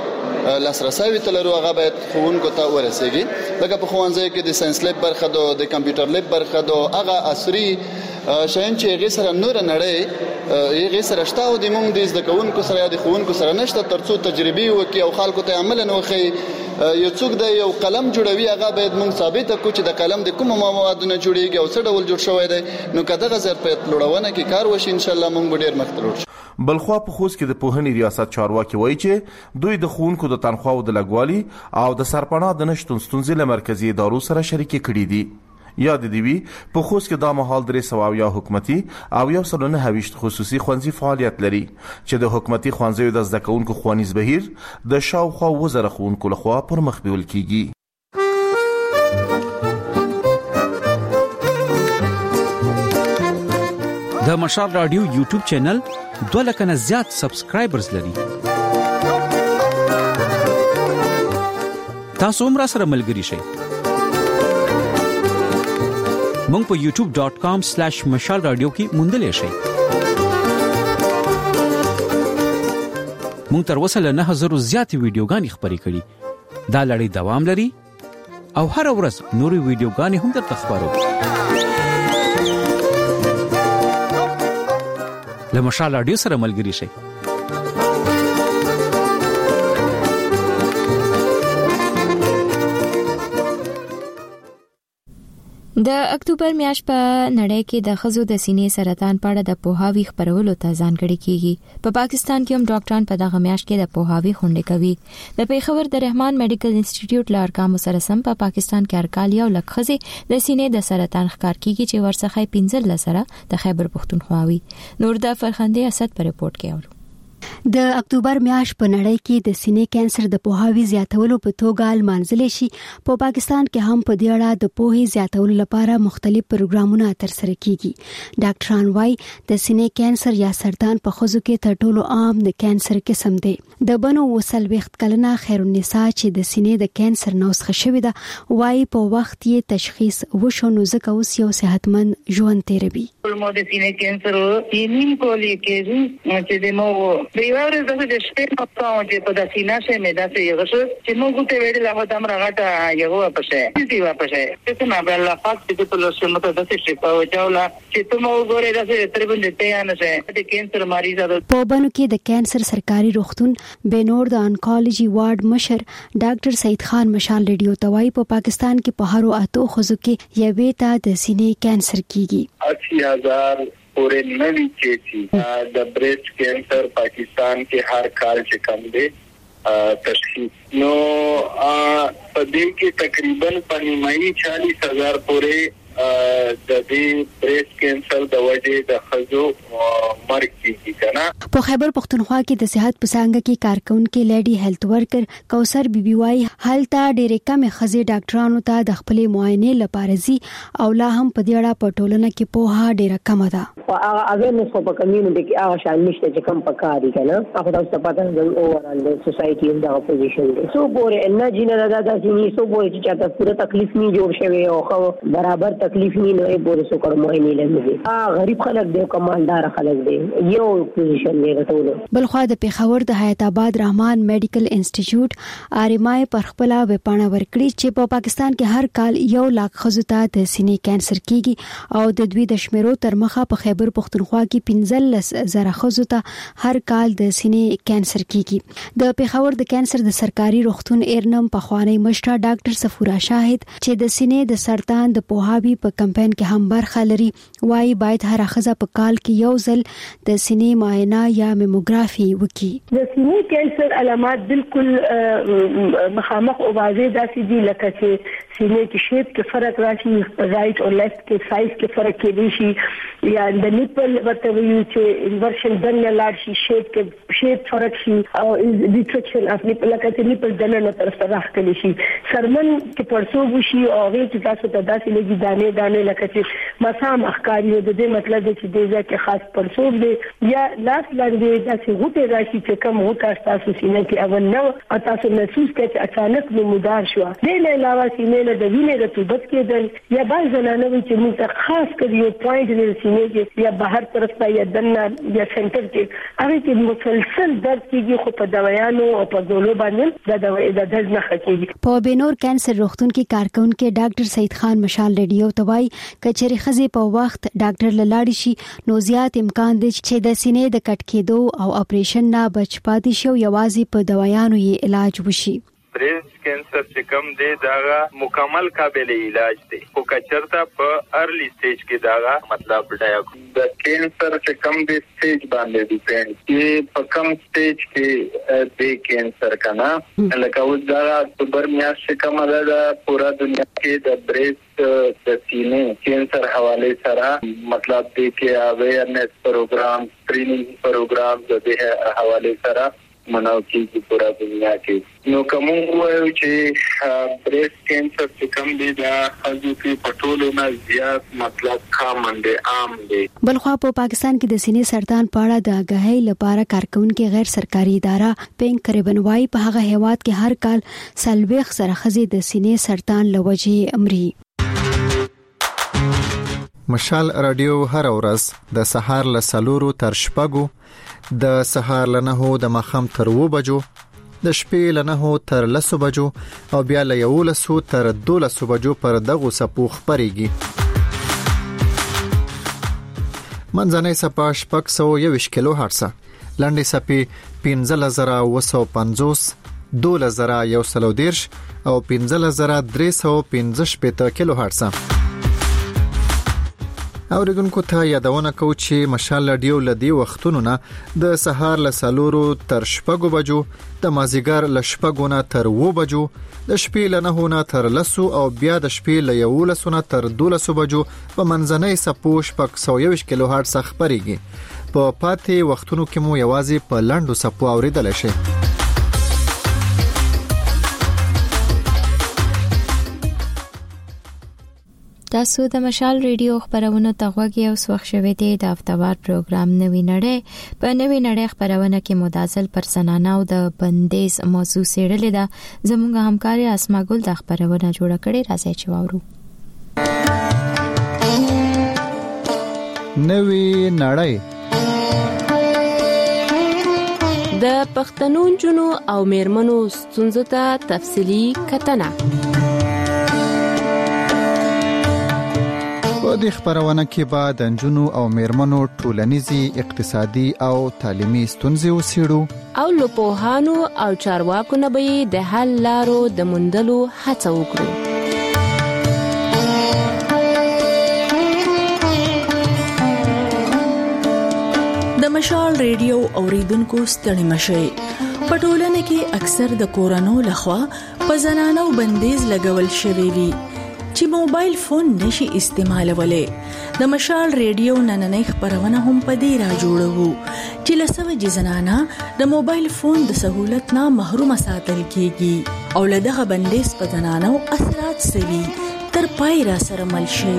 چې لاسرسي تلرو هغه باید ښوونکو ته ورسیږي. لکه په ښوونځي کې د ساينس لیب برخه ده، د کمپیوټر لیب برخه ده، هغه عصري شاین چې هغه سره نور نړۍ هغه سره شته او د موږ د ځکهونکو سره یا د ښوونکو سره نشته ترڅو تجربي وکي او خلکو ته عملاً وخی. یو څوک د یو قلم جوړوي هغه باید موږ ثابت کړو چې د قلم د کوم موادونو جوړیږي او څه ډول جوړ شوی دی. نو کله ظرفیت لوړونه کې کار وشي ان شاء الله موږ ډیر مخته شو. بلخوا په خوست کې د پوهنې ریاست چارواکي وایي چې دوی د خونکو د تنخواو د لګوالي او د سرپناه د نشټون ستونزې له مرکزی ادارو سره شریک کړي دي. یاد دی وی په خوست کې دا مهال درې سو یا حکومتي او یو سل نه هویشت خصوصي خوانزي فعالیت لري چې د حکومتي خوانزیو د ځکهونکو خوانیز بهیر د شاوخوا وزره خونکو لخوا پر مخ بیول کیږي. د مشال رادیو یوټیوب چینل دوه لک نه زیات سبسکرایبرز لري. تاسو هم را سره ملګری شئ. مونږ په youtube dot com slash mashal radio کې موندلې شئ. مونږ تر اوسه له نه هزار زیات ویډیوګانې خبرې کړې. دا لړۍ دوام لري او هر ورځ نوري ویډیوګانې هم درته خبرو. له مشال رادیو سره ملګري شئ. د اکتوبر میاشت په نړۍ کې د ښځو د سینې سرطان په اړه د پوهاوي خپرولو ته ځانګړې کیږي. په پا پاکستان کې هم ډاکټران په دغه میاشت کې د پوهاوي غونډې کوي. د پیښور د رحمان میډیکل انسټیټیوټ له ارقامو سره سم په پا پاکستان کې هرکال یو لک ښځې د سینې د سرطان ښکار کیږي چې ورڅخه پنځه لسره د خیبر پښتونخوا وي. نور د فرخنده اسد په رپورت کې اورو. د اکتوبر میاشت په نړۍ کې د سینې کانسر د پوهاوي زیاتولو په توګه لمانځل شي. په پاکستان کې هم په دې اړه د پوهې زیاتولو لپاره مختلف پروګرامونه ترسره کیږي. ډاکټران وايي د سینې کانسر یا سرطان په ښځو کې تر ټولو عام د کانسر قسم دی. د بنو وصل وخت کلنه خیرالنساء چې د سینې د کانسر نوسخه شوې ده وايي په وخت یې تشخیص وشو نو ځکه اوس یو صحتمند ژوند تیروي. مو د سینې کانسر یې کولی کېږي چې د مو دیواره د شپې په تاو چې په داسینه شه مې داسې یو څه چې موږ ته ویل لا هدا مرغه یو پښه دې وا پښه څه نه بل لا فاک چې په لوسه مته داسې شي په وجاولا چې ته مو ګورې داسې تر باندې ته نه شه د کانسر مریض ده. په بنو کې د کانسر سرکاري روغتون بنور د انکولوژي وارډ مشر ډاکټر سید خان مشال ریډیو توای په پاکستان کې په هرو اتو خزو کې یوې ته د سینې کانسر کیږي. اسی هزار پورے نوی چیچی د بریسٹ کینسر پاکستان کې هر کال چې کم دی تشخیص نو په دې کې تقریبا په نیمایي چالیس هزار پورې د دې بریسٹ کینسر د وجې د خزو مرګ کیږي کنه. په خیبر پښتونخوا کې د صحت پسانګه کې کارکونکو لیډي هیلث ورکر کوثر بیبي وايي هلته ډېرې کم خزې ډاکټرانو ته د خپل معاینې لپاره زی او لا هم په دې اړه په ټولنه کې پوهه ډېره کم ده. هغه اویرنس په کمیونټي کې هغه شان نشته چې کم پکاري کنه هغه تاسو پته د اوورال د سوسايټي ان دا پوزیشن دی سو ګوره ان جنرال دا د سینې سو ګوره چې چاته پوره تکلیف نه جوړ شوی او خو برابر تکلیف نه نه ګوره سو کړه مهمه لږه ها غریب خلک دی کمالدار خلک دی یو پوزیشن دی ټول. بلخوا د پیښور د حیات آباد رحمان میډیکل انسټیټیوټ آرمای پر خپل وپاڼه ورکړي چې په پاکستان کې هر کال یو لاک خزو ته د سینې کانسر کیږي او د دوی د شمیرو تر مخه په خیبر پښتونخوا کې پنځلس زره خزو ته هر کال د سینې کانسر کیږي. د پیښور د کانسر د سرکاري روغتون ایرنم په خوانی مشره ډاکټر صفورا شاهد چې د سینې د سرطان د پوهاوي په کمپاین کې هم برخه لري وايي باید هر خزه په کال کې یو ځل د سینې معاینه یا میموګرافي وکړي. د سینې کانسر علامات بالکل مخامخ او واضح داسې دي لکه چې سینې کې شیپ کې فرق راشي رائټ او لیفت کې سایز کې فرق کېږي شي یا د نیپل ورته ویو چې انورشن دنه لاړ شي شیپ کې شیپ فرق شي او ډیټریکشن اف نیپل لکه چې نیپل دنه نه طرف ته راخلي شي سرمن کې پړسوب شي او هغه چې تاسو ته داسې لګي دانه دانه لکه چې مسام اخکاری د دې مطلب چې دې ځکه خاص پړسوب دی یا لاس لاندې داسې غوټه راشي چې کوم غوټه تاسو سینې کې اول نو او تاسو محسوس کړئ چې اچانک نمودار شو. دې نه علاوه سینې د وینې رطوبت کېدل یا بعض زنانه وي چې موږ خاص کړي یو پوینټ د سینې کې یا بهر طرف ته یا دنه یا سنټر کې هغه کې مسلسل درد کېږي خو په دوايانو او په ګولو باندې د دوايي د درد نه ختمي. په بنور کانسر روغتون کې کارکونکو ډاکټر سید خان مشال ریډیو توای کچري خزي په وخت ډاکټر لاړ شي نو زیات امکان دی چې د سینې د کټ کېدو او اپریشن نه بچ پاتې شي یوازې په دوايانو یې علاج وشي. بریسٹ کینسر چې کوم دی داغه مکمل قابل علاج دی خو کچرته په ارلی سټیج کې داغه مطلب ډایګنوز د کینسر چې کوم دی سټیج باندې ډیپند چې په کوم سټیج کې د کینسر کنا لکه اوس دا اکتوبر میاشت کومه ده پورا دنیا کې د بریسٹ د سینې کینسر حواله سره مطلب دی چې اویرنس پروګرام سکرینینګ پروګرام د دې حواله سره مناو کیږي پورا دنیا کې. نو کوم وایو چې بریسٹ کینسر چې کوم دی دا حجو کې پټولو نه زیات مطلب کامن دی عام دی. بلخوا په پاکستان کې د سینې سرطان په اړه د آگاهۍ لپاره کارکونکو غیر سرکاري اداره پینک کربنوای په هغه هیواد کې هر کال سلويخ سره خزي د سینې سرطان لوجه امري. مشال رادیو هر ورځ د سهار له سلورو تر شپږو د سهار له نهو د مخم تر و بجو د شپې له نهو تر لسو بجو او بیا له یولسو تر دولسو بجو پر دغو څپو خپرېږي. منځنۍ څپه شپږ سوه یوویشت کیلو هرټز، لنډې څپې پنځلس زره اوه سوه پنځوس، دولس زره یو سل او دېرش او پنځلس زره درې سوه پنځه شپېته کیلو هرټز. اوریدونکو ته یادونه کوو چې مشال رادیو لدی وختونو نه د سهار له سالورو تر شپږو بجو، د مازیګر له شپږو نه تر اوو بجو، د شپې له نهو نه تر لسو او بیا د شپې له یولسو نه تر دولسو بجو په منځنۍ څپو شپږ سوه یوویشت کیلو هرټز خپرېږي. په پاتې وختونو کې مو یوازې په لنډو څپو اوریدلی شئ. تاسو د مشال ریډیو خبرونه ته غوږی او سوخ شوي دي. د هفتهوار پروګرام نوی نړۍ په نوی نړۍ خبرونه کې مدازل پر زنانه او د بندیز موضوع سیړلې ده. زموږ همکاري اسما ګل د خبرونه جوړه کړې، راځي چې واورو. نوی نړۍ د پښتنو جنو او میرمنو ستونزو ته تفصیلی کتنه. په دې خبرونه کې به د نجونو او میرمنو ټولنیزي، اقتصادي او تعلیمي ستونزې وڅېړو او له پوهانو او چارواکو نه به د حل لارو د موندلو هڅه وکړو. د مشال ریډیو اوریدونکو ستړي مشئ. په ټولنه کې اکثر د کورونو لخوا په زنانو بندیز لګول شوی وي چې موبایل فون نشي استعمالولای. د مشال ریډیو نننۍ خبرونه هم په دې را جوړو چې لسوه زنانه د موبایل فون د سہولت نه محروم ساتل کیږي او له دغه بندیز په زنانو اثرات سوي. تر پای را سره مل شي.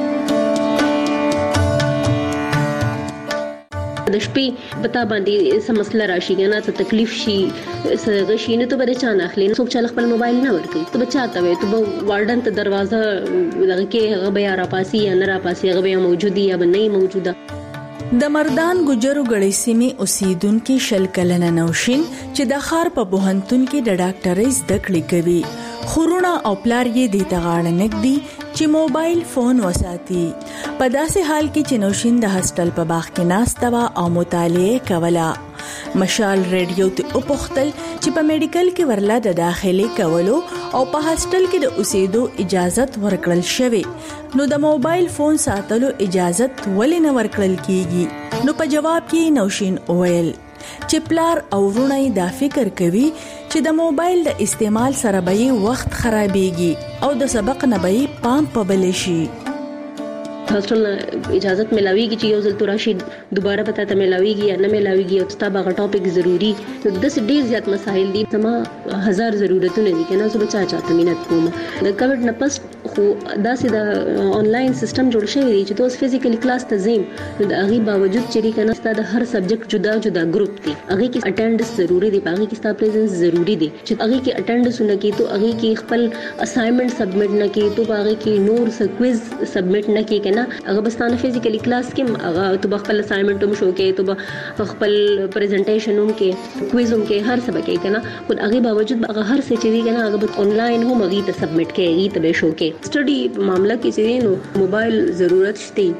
د شپې پتا باندې سم مسله راشي کنه ته تکلیف شي سغشي نه ته بده چانه اخلي څوک چل خپل موبایل نه ورکي ته بچاته وي ته وارډن ته دروازه دغه کې هغه بیا را پاسي یا نه را پاسي هغه بیا موجودي یا نه موجوده. د مردان ګجرو غړي سیمه اوسیدونکو شل کلنه نوشین چې د خار په بوهنتون کې د ډاکټرۍ زده کړې کوي. خورونه او پلار یې د تغاړه نګدي چې موبایل فون وساتي. په داسې حال کې چې نوشین د هاستل په باغ کې ناستوا او مطالعه کوله. مشال ریډیو ته او پختل چې په میډیکل کې ورلا د داخلي کولو او په هاستل کې د اوسېدو اجازت ورکړل شوی، نو د موبایل فون ساتلو اجازت ولې نه ورکړل کیږي؟ نو په جواب کې نوشین وویل چې پلار او ورونه دا فکر کوي چې د موبایل د استعمال سره به وخت خرابېږي او د سبق نه به پام پبل شي. هاستل اجازت ملاويږي چې یو ځل تراشي دوباره پته ته ملاويږي یا نه ملاويږي او ستا به ټاپک ضروری د دې ډیر زیات مسایل دي. سما هزار ضرورتونه دي کنه زه بچا چاته مينت کوم. د کووډ نه پس خو داسې د انلاین سیستم جوړ شوی دی چې تاسو فزیکلی کلاس ته زیم نو د هغه باوجود چې کنه ستا د هر سبجیکټ جدا جدا ګروپ دي هغه کې اټینډنس ضروری دی، هغه کې ستا پریزنس ضروری دی چې هغه کې اټینډنس نه کی ته هغه کې خپل اساینمنت سبمټ نه کی ته هغه کې نور څه کویز سبمټ نه کی کنه هغه بستانه فزیکلی کلاس کې هغه ته خپل اساینمنت هم شو کې ته خپل پریزنټیشن هم کې کویز هم کې هر څه به کنه خو هغه باوجود هغه هر څه چې دی کنه هغه به انلاین هم هغه ته سبمټ کې هغه ته به شو کې سټډي معاملہ کې چې نو موبایل ضرورت شته.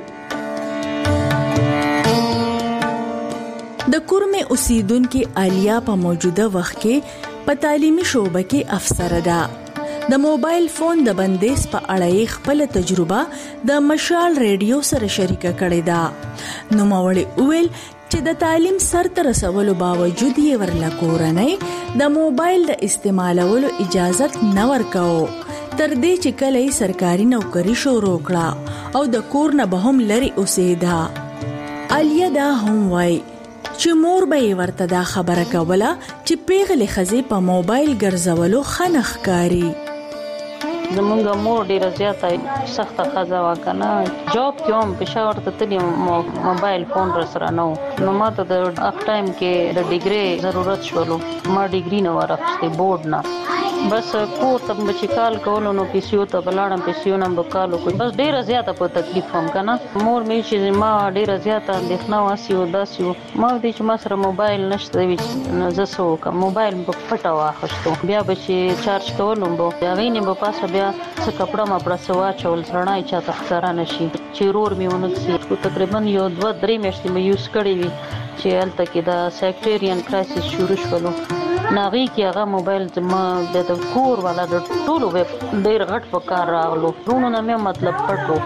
د کورمه اوسیدونکو الیا په موجوده وخت کې په تعلیمي شوبه کې افسر ده. د موبایل فون د بندیز په اړه خپل تجربه د مشال ریډیو سره شریکه کړې ده. نو موري ویل چې د تعلیم سرته رسولو باوجود یې ورلا کورنۍ د موبایل د استعمالولو اجازه نه ورکاو تر دې چې کله سرکاري نوکری شروع کړه او د کور نه به هم لري اوسېده. الیا دا هم وای چې مور به ورته دا خبره کوله چې پیغلې خزې په موبایل ګرځولو خنخ کاری. زمونږ مور ډیره زیاته سخته خزه وکنه جاب کوم پېښور ته تللی موبایل فون را سره نو نو ماته د اپ ټایم کې د ډیګري ضرورت شولو ما ډیګري نه ورغسته بورډ نه بس کور ته چې کال کولو نو پیسو ته بلاړم پیسو نم وکالو کوي بس ډیره زیاته په تکلیف هم کنه مور مې چې ما ډیره زیاته اندېښنه واسي او داسې ما دې چې ما سره موبایل نشته وي نو زه سو کوم موبایل په پټه واخښتو بیا به چې چارج کولم بو بیا وینم په پاسه بیا څه کپڑا ما پر سوا چول سرنای چا تخسره نشي چې رور مې ونکسي تقریبا یو دوه درې میاشتې مې یوز کړی وي چې الته کې دا سیکټریان کرایسس شروع شولو ناغي کې هغه موبایل زما د کور والا د ټولو ډیر غټ په کار راغلو ورونو نه مې مطلب پټو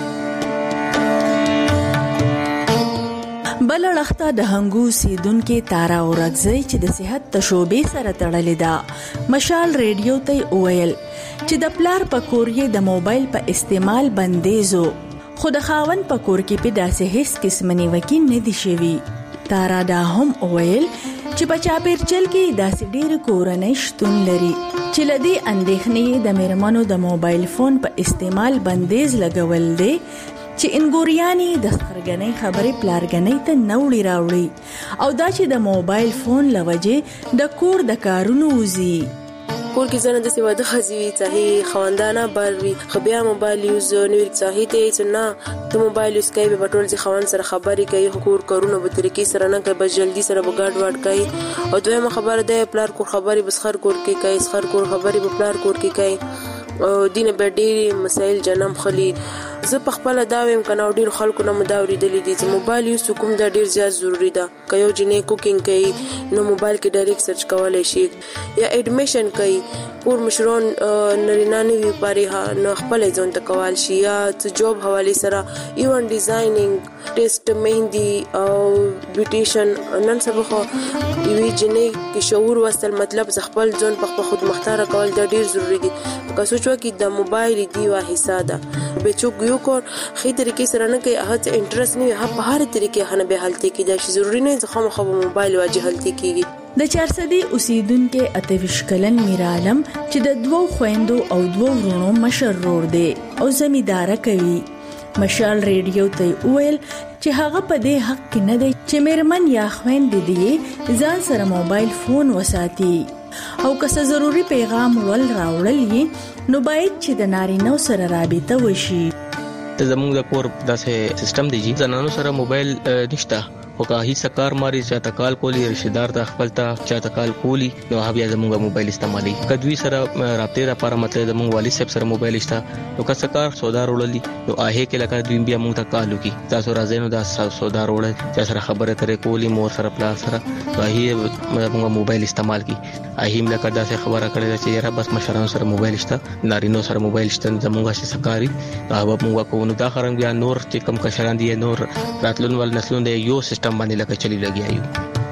بل لخته د هنګو سیدونکو تارا اورځي چې د صحت تشوبې سره تړلې ده مشال ریډیو ته ویل چې د پلار په کورې د موبایل په استعمال بندیزو خو د خاون په کور کې په داسې هیڅ قسم نیوکې نه دي شوي تارا دا هم ویل چې په چاپیرچل کې داسې ډېر کورنۍ شتون لري چې لدی اندېښنې د میرمنو د موبایل فون په استعمال بندیز لګول دي چې انګورياني د خرګنۍ خبرې پلارګنۍ ته نوړي راوړي او دا چې د موبایل فون لوجه د کور د کارونو وزي کور کې زنه د سیمه د خزي ته خواندانه بروي خبیا موبایل یوز نوې ځاهي ته چې نه ته موبایل یوز کوي په ټول ځي خوان سره خبرې کوي کور کارونه به طریقې سره نه کوي بس جلدی سره بغاډ واډ کوي او دویمه خبره ده پلار کور خبرې بس خر کور کې کوي خر کور خبرې په پلار کور کې کوي او دینه به ډېری مسائل جنم خلی زه په خپل دا ویم کنه ډیر خلکو نه مداوري دي چې موبایل یوز کوم دا ډیر زیات ضروری ده که یو جنې کوکینګ کوي نو موبایل کې ډایرکټ سرچ کولای شي یا اډمیشن کوي پور مشرون نرینا نیوی پاره نو خپل ځون ته کول شي یا جوب حواله سره ایون ډیزاینینګ ټیسټ مهندي او بیوټیشن نن سبا خو یوې جنې کې شعور وصل مطلب خپل ځون په خود مختار کول دا ډیر ضروری دي که سوچو کې د موبایل دی وا حصہ ده به چوک یو کور خې طریقې سره نه کوي هغه انټرست نه هغه په هر طریقې هنه به حالت کې دا شی ضروری نه ځکه خو موبایل واجه حالت کېږي د چارسدي اوسیدونکو اتویش کلن میرالم چې د دوو خويندو او دوو ورونو مشر رور دی او زمیدار کوي مشال ریډیو ته ویل چې هغه په دې حق کې نه دی چې میرمن یا خويند دی ځان سره موبایل فون وساتي او که څه ضروری پیغام ول راوړل نو باید چې د نارینه سره رابطه وشي زموږ د کور داسې سیستم دی چې زنانو سره موبایل نشته او که هیڅ کار ماري چې تکال کولی رشتہ دار ته خپل ته چې تکال کولی نو هغه بیا زموږ موبایل استعمالي کدوې سره رابطه لپاره مطلب زموږ والي صاحب سره موبایل شته نو که څه کار سودا وړلې نو هغه کې لکه دوی بیا موږ ته کال وکي تاسو راځئ نو دا سودا وړل چې سره خبره ترې کولی مور سره پلا سره هغه موږ موبایل استعمال کی اهیم لکه دا څه خبره کړې چې یاره بس مشرانو سره موبایل شته نارینو سره موبایل شته زموږ شي سکاري هغه موږ کو نو دا خرن بیا نور چې کم کشران دي نور راتلون ول نسلون دی یو سیستم باندې لکه چلی لګي ایو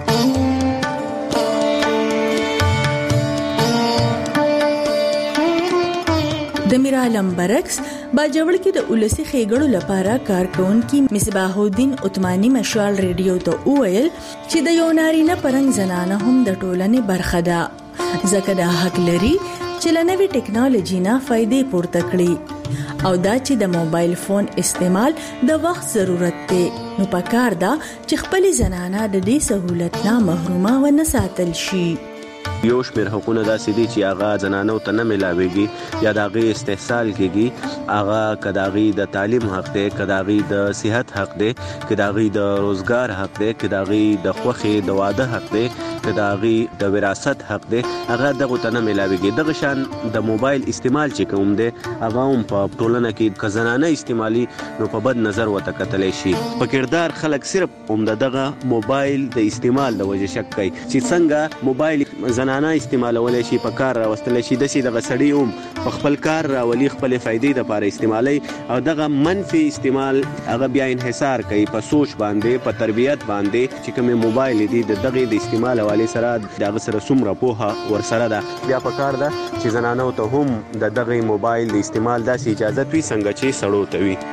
د میرالم برعکس باجوړ کې د اولسي خېګړو لپاره کارکونکو مصباح الدین عثماني مشال ریډیو ته ویل چې د یو نارینه پرنګ زنانه هم د ټولنې برخه ده ځکه د حق لري چې لنوي ټیکنالوژي نه فائدې پورته کړي او دا چې د موبایل فون استعمال د وخت ضرورت دی نو پکار دا چې خپل زنانه د دې سہولت نه محرومه و نه ساتل شي یو شمیر حقوقونه داسې دي چې هغه زنانو ته نه ملاويږي یا د هغه استحصال کیږي هغه کداغي د تعلیم حق دی کداغي د صحت حق دی کداغي د روزګار حق دی کداغي د خوخي د واده حق دی کداغي د وراثت حق دی هغه دغه ته نه ملاويږي دغه شان د موبایل استعمال چې کوم دی هغه هم په ټولنه کې کزنانه استعمالي نو په بد نظر وته کتل شي په کردار خلک صرف هم دغه موبایل د استعمال د وجه شک کوي چې څنګه موبایل زنانه استعمالول شي په کار راوستل شي د سي د غسړی هم په خپل کار راولي خپل فائدې د لپاره استعمالي او دغه منفي استعمال هغه بیا انحصار کوي په سوچ باندې په تربيت باندې چې کوم موبایل دی د دغه د استعمال حواله سره دغه سره څومره پوهه ورسره ده بیا په کار ده چې زنانه ته هم د دغه موبایل د استعمال د اجازه وي څنګه چې سړو ته وي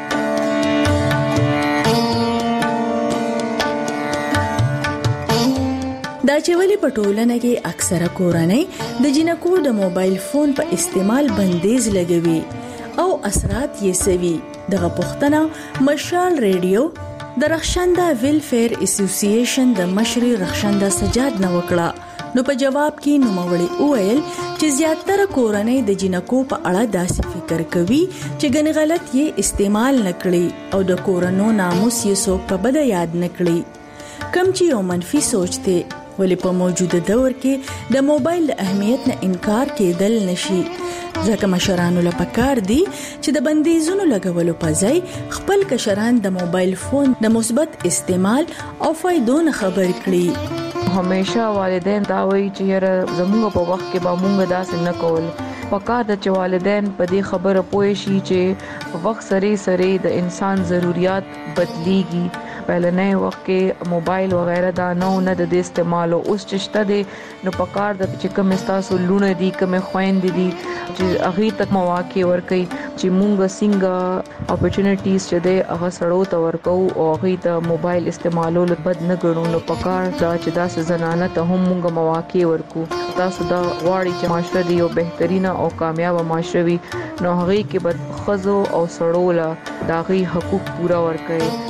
دا چې ولی په ټولنه کې اکثره کورنۍ د جنکو د موبایل فون په استعمال بندیز لګوي او اثرات یې سوي دغه پښتنه مشال ریډیو د رخشنده ویلفیر اسوسییشن د مشر رخشنده سجاد نو وکړه نو په جواب کې نوموړي وویل چې زیاتره کورنۍ د جنکو په اړه داسې فکر کوي چې ګڼ غلط یې استعمال نکړي او د کورونو ناموس یې څوک په بده یاد نکړي، کم چې یو منفي سوچ دی. ولې په موجوده دور کې د موبایل د اهمیت نه انکار کېدل نشي، ځکه مشرانو له پکار دي چې د بندیزونو لګولو په ځای خپل کشران د موبایل فون د مثبت استعمال او فائدو نه خبر کړي. همیشه والدین دا وایي چې یاره زموږ په وخت کې به موږ داسې نه کول. پکار ده چې والدین په دې خبره پوه شي چې وخت سره سره د انسان ضرورت بدليږي. پهلنې وخت کې موبایل وغیرہ دا نو نه د استعمال او اوس چشته دي، نو پکار د چې کوم استاسو لونه دي کوم خويند دي چې هغه تک مواقع ورکي چې مونږ څنګه اپورتونټیز چې ده هغه سړو ته ورکو او هغه ته موبایل استعمالولو بد نه ګڼو. نو پکار دا چې دا زنانه ته هم مونږ مواقع ورکو. تاسو دا غواړي چې معاشره دی یو بهترینه او کامیاب معاشره وي، نو هغه کې به خزو او سړو له داغي حقوق پورا ورکړي.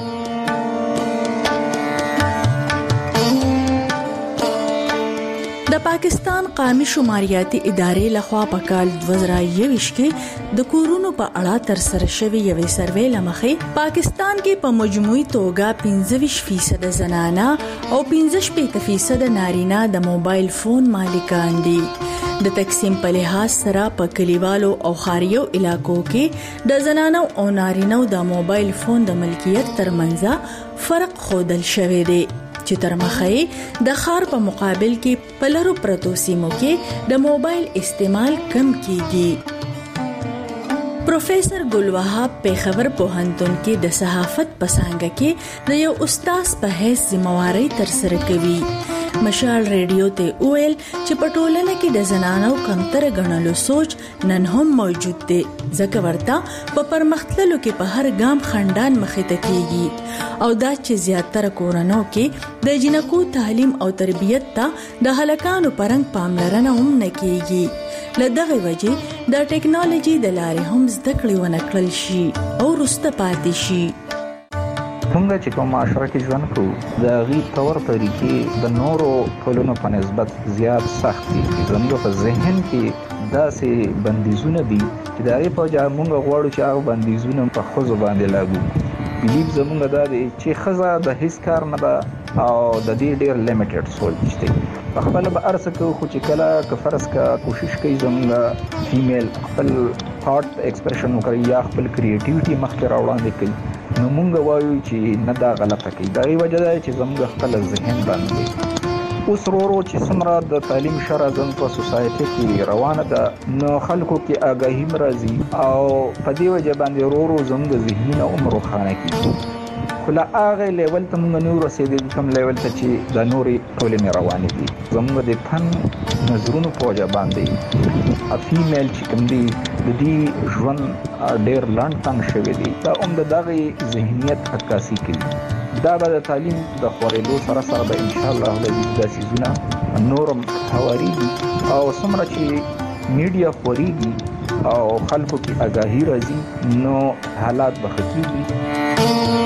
د پاکستان قومي شماریاتي ادارې لخوا په کال دوه زره یوویشت کې د کورونو په اړه تر سره شوی یو سروې لمخې پاکستان کې په مجموعي توګه پنځه ویشت فیصد زنانه او پنځه شپږ فیصد نارینه د موبایل فون مالکان دي. د تقسیم په لحاظ سره په کلیوالو او ښاریو علاقو کې د زنانو او نارینه د موبایل فون د ملکیت ترمنځ فرق ښودل شوی دی چې تر مخه د ښار په مقابل کې په لرو پرتو سیمو کې د موبایل استعمال کم کیږي. پروفیسور ګل وهاب پیښور پوهنتون کې د صحافت په څانګه کې د یو استاد په حیث ذمہواری تر سره کوي. مشال ریډیو ته ویل چې په ټولنه کې د زنانو کمتر غنلو سوچ نن هم موجود دی، ځکه ورته په پرمختللو کې په هر ګام خندان مخې ته کیږي او دا چې زیاتره کورونو کې د جنکو تعلیم او تربیت ته د هلکانو پرنګ پاملرنه هم نه کیږي. لدغه وجه د ټیکنالوژي د لارې هم زده کړې ونکړل شي او رسته پاتې شي. څنګه چې کوم معاشره کې ژوند کوو د غي تور طریقې د نورو ټولنو په نسبت زیات سخت دي. زموږ په ذهن کې داسې بندیزونه دي چې د هغې په وجه موږ غواړو چې هغه بندیزونه په ښځو باندې لاګو کړو. بلیف زموږ دا دی چې ښځه د هیڅ کار نه ده او د دې ډېر لیمیټډ سوچ دی. په خپل به ارسه کوو خو چې کله که فرض کا کوشش کوي زموږ فیمیل خپل ثاټ ایکسپریشن وکړي یا خپل کریټیویټي مخکې راوړاندې کوي، نو مونږ وایو چې نه دا غلطه کوي. دا غي وجه ده چې زموږ خپل ذهن باندې اوس ورو چې څومره د تعلیم شرع زموږ په سوسایټي کې روانه ده، نو خلکو کې آگاهی مرضی او په دې وجه باندې ورو زموږ ذهنونه هم روښانه کیږي. کله هغه لیول ته موږ نور رسیدل کوم لیول ته چې د نورې ټولنې روانې دي. زموږ د فن نظرونو په وجه باندې فیمیل چې کوم دي د دې ژوند ډېر لاند تنګ شوی دی. دا هم د دغه ذهنیت عکاسي کوي. دا به د تعلیم د خورېدو سره سره به ان شاء الله د دې سيزونه نورم حواريږي او څومره چې میډیا خوريږي او خلکو کې آگاهی راځي نو حالات به ښه کیږي.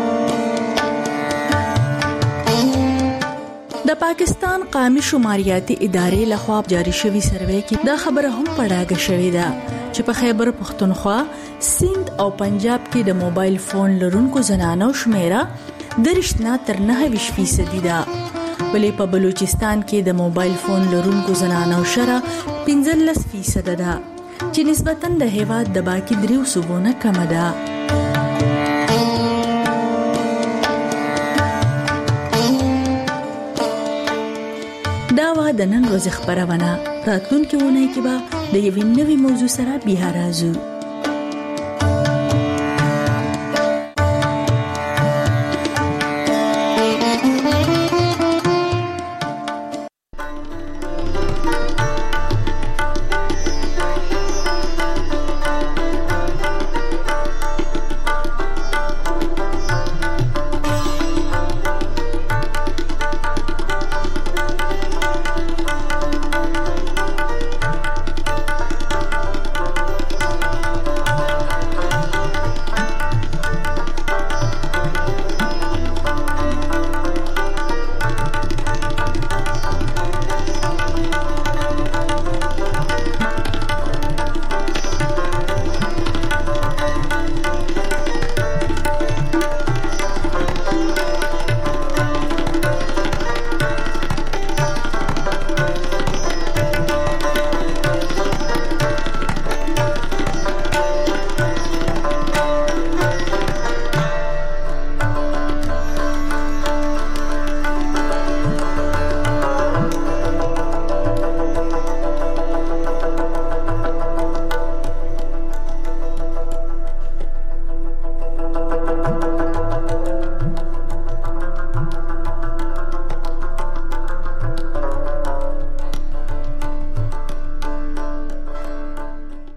د پاکستان قومي شماریاتي ادارې لخوا جاری شوی سروې کې دا خبره هم پړاګه شوې ده چې په خیبر پختونخوا، سند او پنجاب کې د موبایل فون لرونکو زنانو شمیره درشت نه تر نه ویشت فیصدي ده، ولې په بلوچستان کې د موبایل فون لرونکو زنانو شره پنځلس فیصد ده چې نسبتاً د هیواد د باقي دریو صوبونو کم ده. دا و د نن ورځې خبرونه. راتلونکي ونې کې به د یوې نوې موضوع سره بیا راځو.